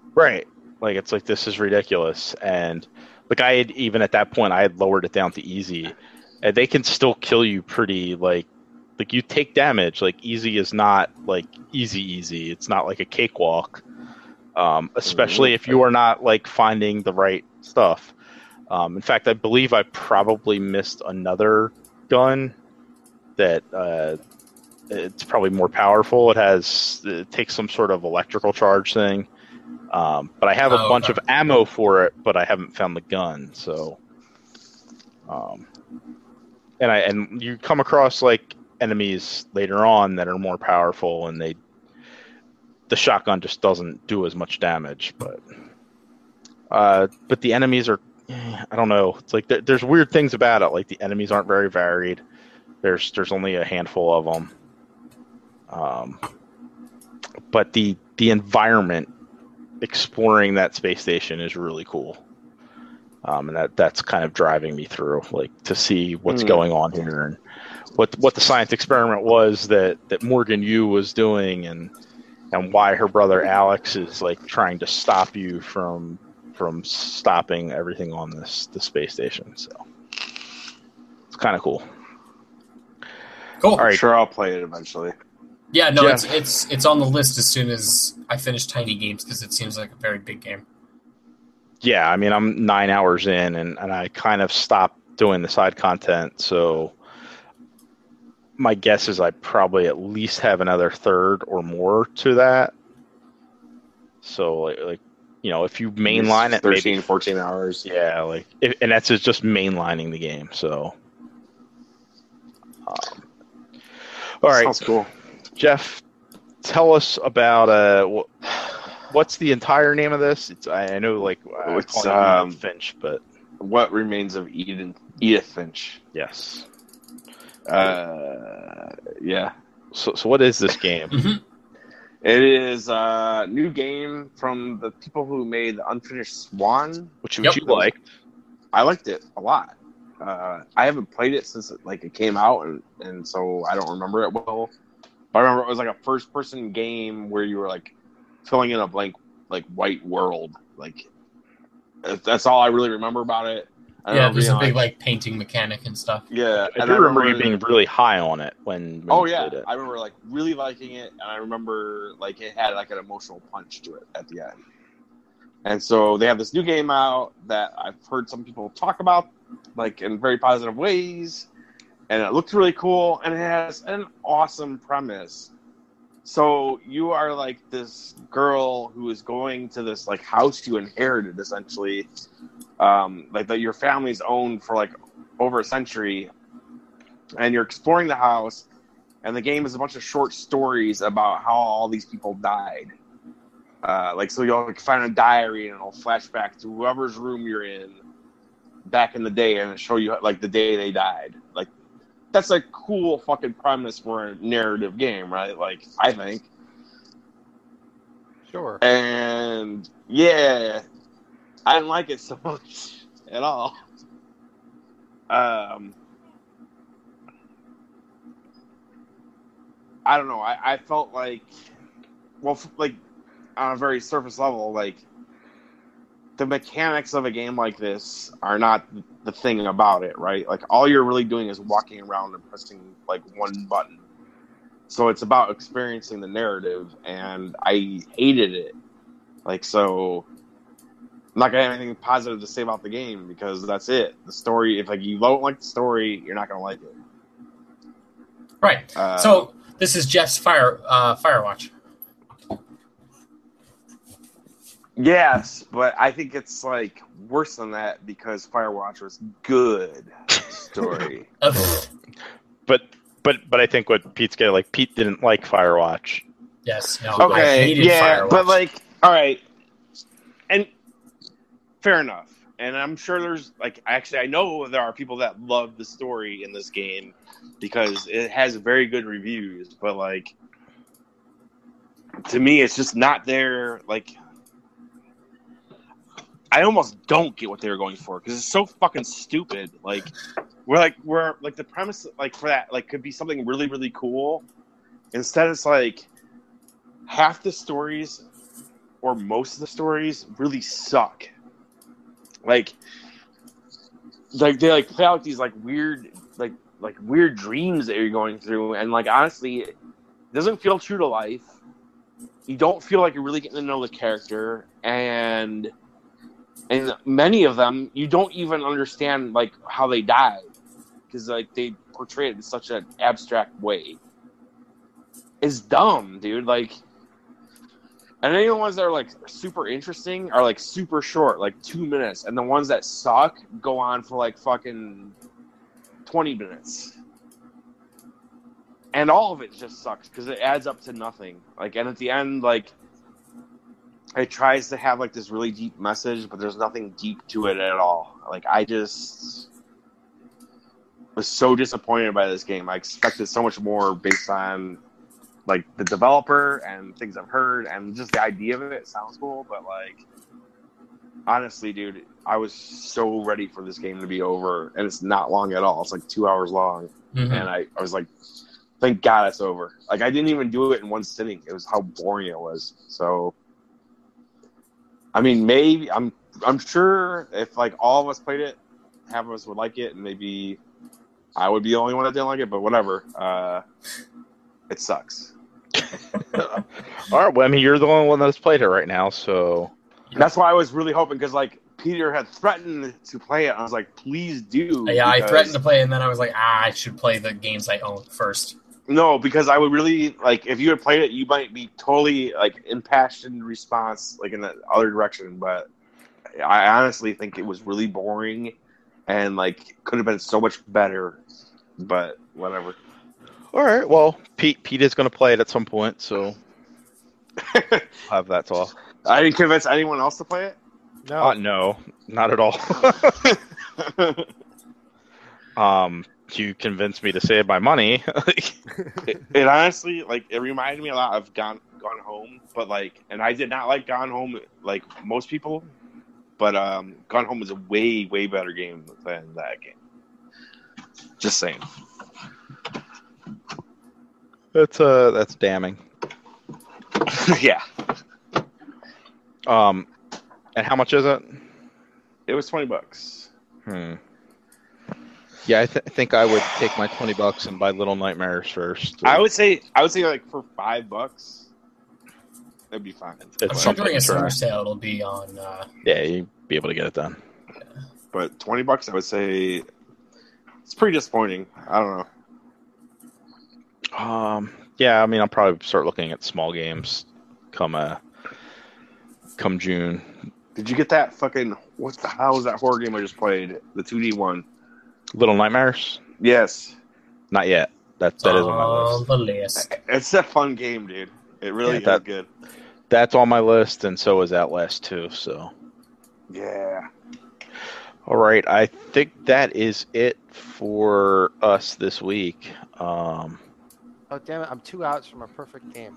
Right. Like it's like this is ridiculous, and like I had even at that point I had lowered it down to easy, and they can still kill you pretty like like you take damage. Like easy is not like easy easy. It's not like a cakewalk. Um, especially if you are not like finding the right stuff. Um, in fact, I believe I probably missed another gun that uh, it's probably more powerful. It has it takes some sort of electrical charge thing. Um, but I have a Oh, bunch okay. of ammo for it, but I haven't found the gun. So, um, and I and you come across like enemies later on that are more powerful, and they the shotgun just doesn't do as much damage. But uh, but the enemies are, I don't know. It's like there, there's weird things about it. Like the enemies aren't very varied. There's there's only a handful of them. Um, but the the environment. Exploring that space station is really cool, um, and that that's kind of driving me through, like to see what's Mm. going on here and what what the science experiment was that that Morgan Yu was doing, and and why her brother Alex is like trying to stop you from from stopping everything on this the space station. So it's kind of cool. Cool. All right. I'm sure I'll play it eventually. Yeah, no, Jeff. it's it's it's on the list as soon as I finish Tiny Games because it seems like a very big game. Yeah, I mean, I'm nine hours in, and, and I kind of stopped doing the side content, so my guess is I probably at least have another third or more to that. So, like, like you know, if you mainline it, thirteen, maybe, fourteen hours. yeah, like, if, and that's just mainlining the game, so. Um, all right, Sounds cool. Jeff, tell us about uh, wh- what's the entire name of this? It's I I know like I It's, call it um, Edith Finch, but What Remains of Edith, Edith Finch? yes. Uh, yeah. So, so what is this game? Mhm. It is a new game from the people who made the Unfinished Swan. Which Yep. would you like? I liked it a lot. Uh, I haven't played it since it, like it came out, and, and so I don't remember it well. But I remember it was like a first-person game where you were like filling in a blank, like white world. Like that's all I really remember about it. I Yeah, remember there's a being big like, like painting mechanic and stuff. yeah. I and do remember you remember- being really high on it when, when Oh you yeah, played it. I remember like really liking it, and I remember like it had like an emotional punch to it at the end. And so they have this new game out that I've heard some people talk about, like in very positive ways, and it looks really cool, and it has an awesome premise. So you are like this girl who is going to this like house you inherited essentially, um, like that your family's owned for like over a century, and you're exploring the house, and the game is a bunch of short stories about how all these people died. Uh, like so, you'll like, find a diary and it'll flash back to whoever's room you're in back in the day, and it'll show you like the day they died. Like that's a cool fucking premise for a narrative game, right? Like I think. Sure. And yeah, I didn't like it so much at all. Um, I don't know. I, I felt like, well, f- like on a very surface level, like the mechanics of a game like this are not the thing about it, right? Like all you're really doing is walking around and pressing like one button. So it's about experiencing the narrative, and I hated it. Like, so I'm not gonna have anything positive to say about the game because that's it. The story, if like you don't like the story, you're not gonna like it. Right. Uh, So this is Jeff's Fire uh, Firewatch. Yes, but I think it's like worse than that because Firewatch was good story. Ugh. But but but I think what Pete's getting, like Pete didn't like Firewatch. Yes. No. I Okay, hated yeah, Firewatch. but like, all right, and fair enough. And I'm sure there's like, actually, I know there are people that love the story in this game because it has very good reviews. But like, to me, it's just not there. Like, I almost don't get what they were going for because it's so fucking stupid. Like, we're like, we're like the premise, like for that, like could be something really, really cool. Instead, it's like half the stories or most of the stories really suck. Like, like they like play out these like weird, like like weird dreams that you're going through, and like honestly, it doesn't feel true to life. You don't feel like you're really getting to know the character, and and many of them you don't even understand like how they died, because like they portray it in such an abstract way. It's dumb, dude. Like, and any of the ones that are like super interesting are like super short, like two minutes, and the ones that suck go on for like fucking twenty minutes. And all of it just sucks because it adds up to nothing. Like, and at the end, like, it tries to have like this really deep message, but there's nothing deep to it at all. Like, I just was so disappointed by this game. I expected so much more based on like the developer and things I've heard, and just the idea of it sounds cool, but like, honestly, dude, I was so ready for this game to be over, and it's not long at all. It's like two hours long, mm-hmm. and I, I was like, thank God it's over. Like, I didn't even do it in one sitting. It was how boring it was. So, I mean, maybe I'm I'm sure if like all of us played it, half of us would like it, and maybe I would be the only one that didn't like it. But whatever, uh, it sucks. All right. Well, I mean, you're the only one that's played it right now, so that's why I was really hoping, because like Peter had threatened to play it. I was like, please do. Yeah, because... I threatened to play it, and then I was like, ah, I should play the games I own first. No, because I would really like if you had played it, you might be totally like impassioned response, like in the other direction. But I honestly think it was really boring, and like could have been so much better. But whatever. All right. Well, Pete Pete is going to play it at some point, so I'll have that talk. I didn't convince anyone else to play it. No, uh, no, not at all. um. You convinced me to save my money. it, it honestly, like, it reminded me a lot of Gone Gone Home, but like, and I did not like Gone Home like most people, but um, Gone Home is a way way better game than that game. Just saying. That's uh, that's damning. Yeah. Um, and how much is it? It was twenty bucks. Hmm. Yeah, I th- think I would take my twenty bucks and buy Little Nightmares first. I would say, I would say like for five bucks, that'd be fine. I'm sure during a summer sale it'll be on. Uh... Yeah, you'd be able to get it done. Yeah. But twenty bucks, I would say, it's pretty disappointing. I don't know. Um. Yeah, I mean, I'll probably start looking at small games come uh, come June. Did you get that fucking? What the hell was that horror game I just played? The two D one. Little Nightmares? Yes. Not yet. That that is on my list. The list. It's a fun game, dude. It really yeah, that, is good. That's on my list, and so is Outlast two. So. Yeah. All right. I think that is it for us this week. Um, oh damn it! I'm two outs from a perfect game.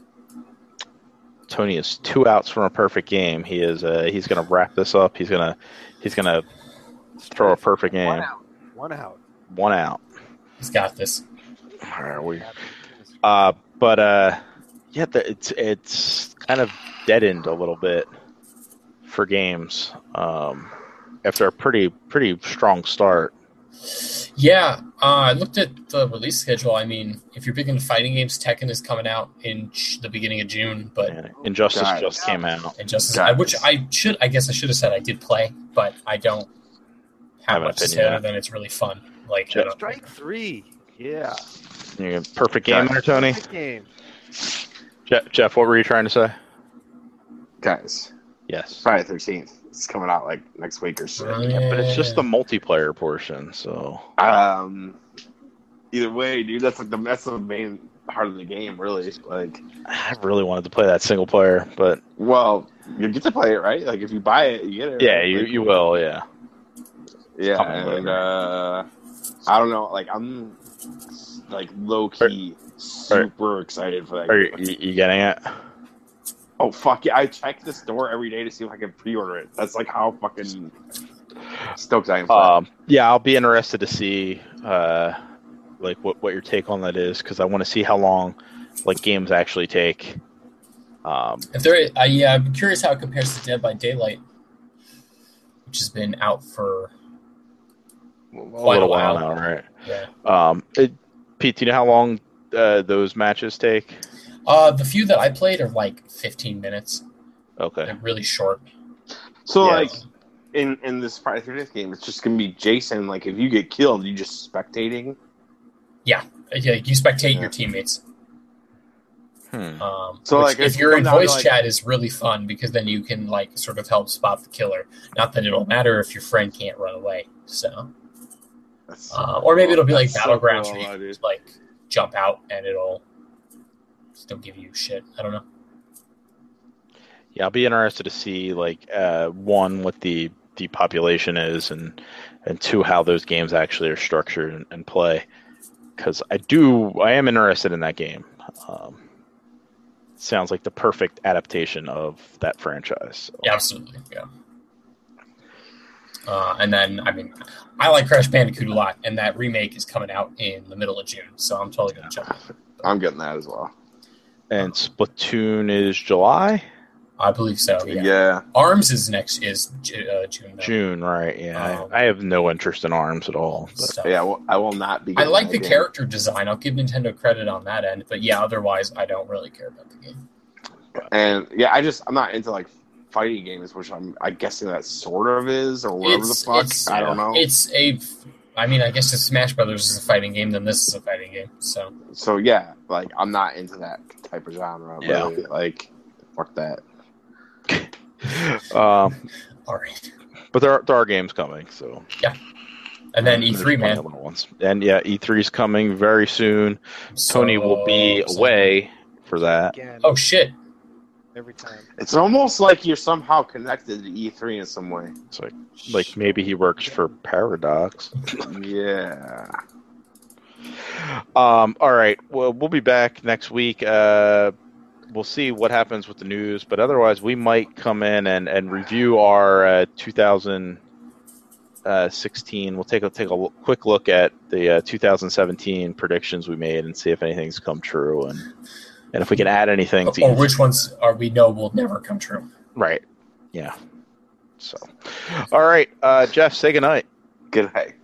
Tony is two outs from a perfect game. He is. Uh, he's going to wrap this up. He's gonna. He's gonna throw a perfect game. One out. One out. One out. He's got this. All right, we. Uh, but uh, yeah, the, it's it's kind of deadened a little bit for games um, after a pretty pretty strong start. Yeah, uh, I looked at the release schedule. I mean, if you're big into fighting games, Tekken is coming out in the beginning of June, but yeah, Injustice God. just came out. Injustice, I, which I should, I guess I should have said I did play, but I don't have much to say other than it's really fun. Like Jeff, Strike Three, yeah. You perfect game there, Tony. Perfect game. Jeff, Jeff, what were you trying to say? Guys, yes, Friday the thirteenth. It's coming out like next week or so. Yeah, but it's just the multiplayer portion, so. Um, either way, dude, that's like the that's the main part of the game, really. Like, I really wanted to play that single player, but well, you get to play it, right? Like, if you buy it, you get it. Yeah, right? you like, you will, yeah. Yeah, and uh, I don't know, like I'm like low key are, super are, excited for that. Are you, you getting it? Oh fuck yeah! I check the store every day to see if I can pre-order it. That's like how fucking stoked I am. For um, yeah, I'll be interested to see uh, like what, what your take on that is, because I want to see how long like games actually take. Um, If there, uh, yeah, I'm curious how it compares to Dead by Daylight, which has been out for a quite little a while. while now, right? Yeah. Um, it, Pete, do you know how long uh, those matches take? Uh, the few that I played are like fifteen minutes. Okay. They're really short. So Yeah. like in in this Friday the thirteenth game, it's just gonna be Jason. Like if you get killed, you just spectating. Yeah, yeah you spectate Yeah. your teammates. Hmm. Um, So, which, like, if if you're you in come down to, voice like- chat, is really fun because then you can like sort of help spot the killer. Not that it'll matter if your friend can't run away. So, That's uh, or maybe it'll be like That's so battlegrounds cool, where you though, can dude. just like jump out and it'll still give you shit. I don't know. Yeah, I'll be interested to see like uh, one what the the population is, and and two how those games actually are structured and, and play. Because I do, I am interested in that game. Um, sounds like the perfect adaptation of that franchise. So. Yeah, absolutely. Yeah. Uh, and then, I mean, I like Crash Bandicoot a lot, and that remake is coming out in the middle of June, so I'm totally going to check it. I'm getting that as well. And Splatoon is July, I believe so. Yeah. Yeah. Arms is next is uh, June. Though. June, right? Yeah, Um, I, I have no interest in ARMS at all. But So, Yeah, well, I will not be. I getting like that the game. character design. I'll give Nintendo credit on that end, but yeah, otherwise, I don't really care about the game. And yeah, I just I'm not into like fighting games, which I'm I guessing that sort of is or whatever It's- the fuck. it's- I don't know. It's a, I mean, I guess if Smash Brothers is a fighting game, then this is a fighting game. So So yeah, like I'm not into that type of genre. Yeah. Really. Like fuck that. um, all right, but there are, there are games coming, so and then E there's three, plenty man. of little ones. And yeah, E three is coming very soon. So Tony will be excited. away for that. Again, Oh shit! every time. It's almost like you're somehow connected to E three in some way. It's like like maybe he works for Paradox. Yeah. Um, all right. Well, we'll be back next week. Uh, we'll see what happens with the news, but otherwise, we might come in and, and review our uh, two thousand sixteen. We'll take a take a l- quick look at the uh, two thousand seventeen predictions we made and see if anything's come true, and and if we can add anything to Or each. which ones are we know will never come true? Right. Yeah. So, all right, uh, Jeff, say goodnight. Good night.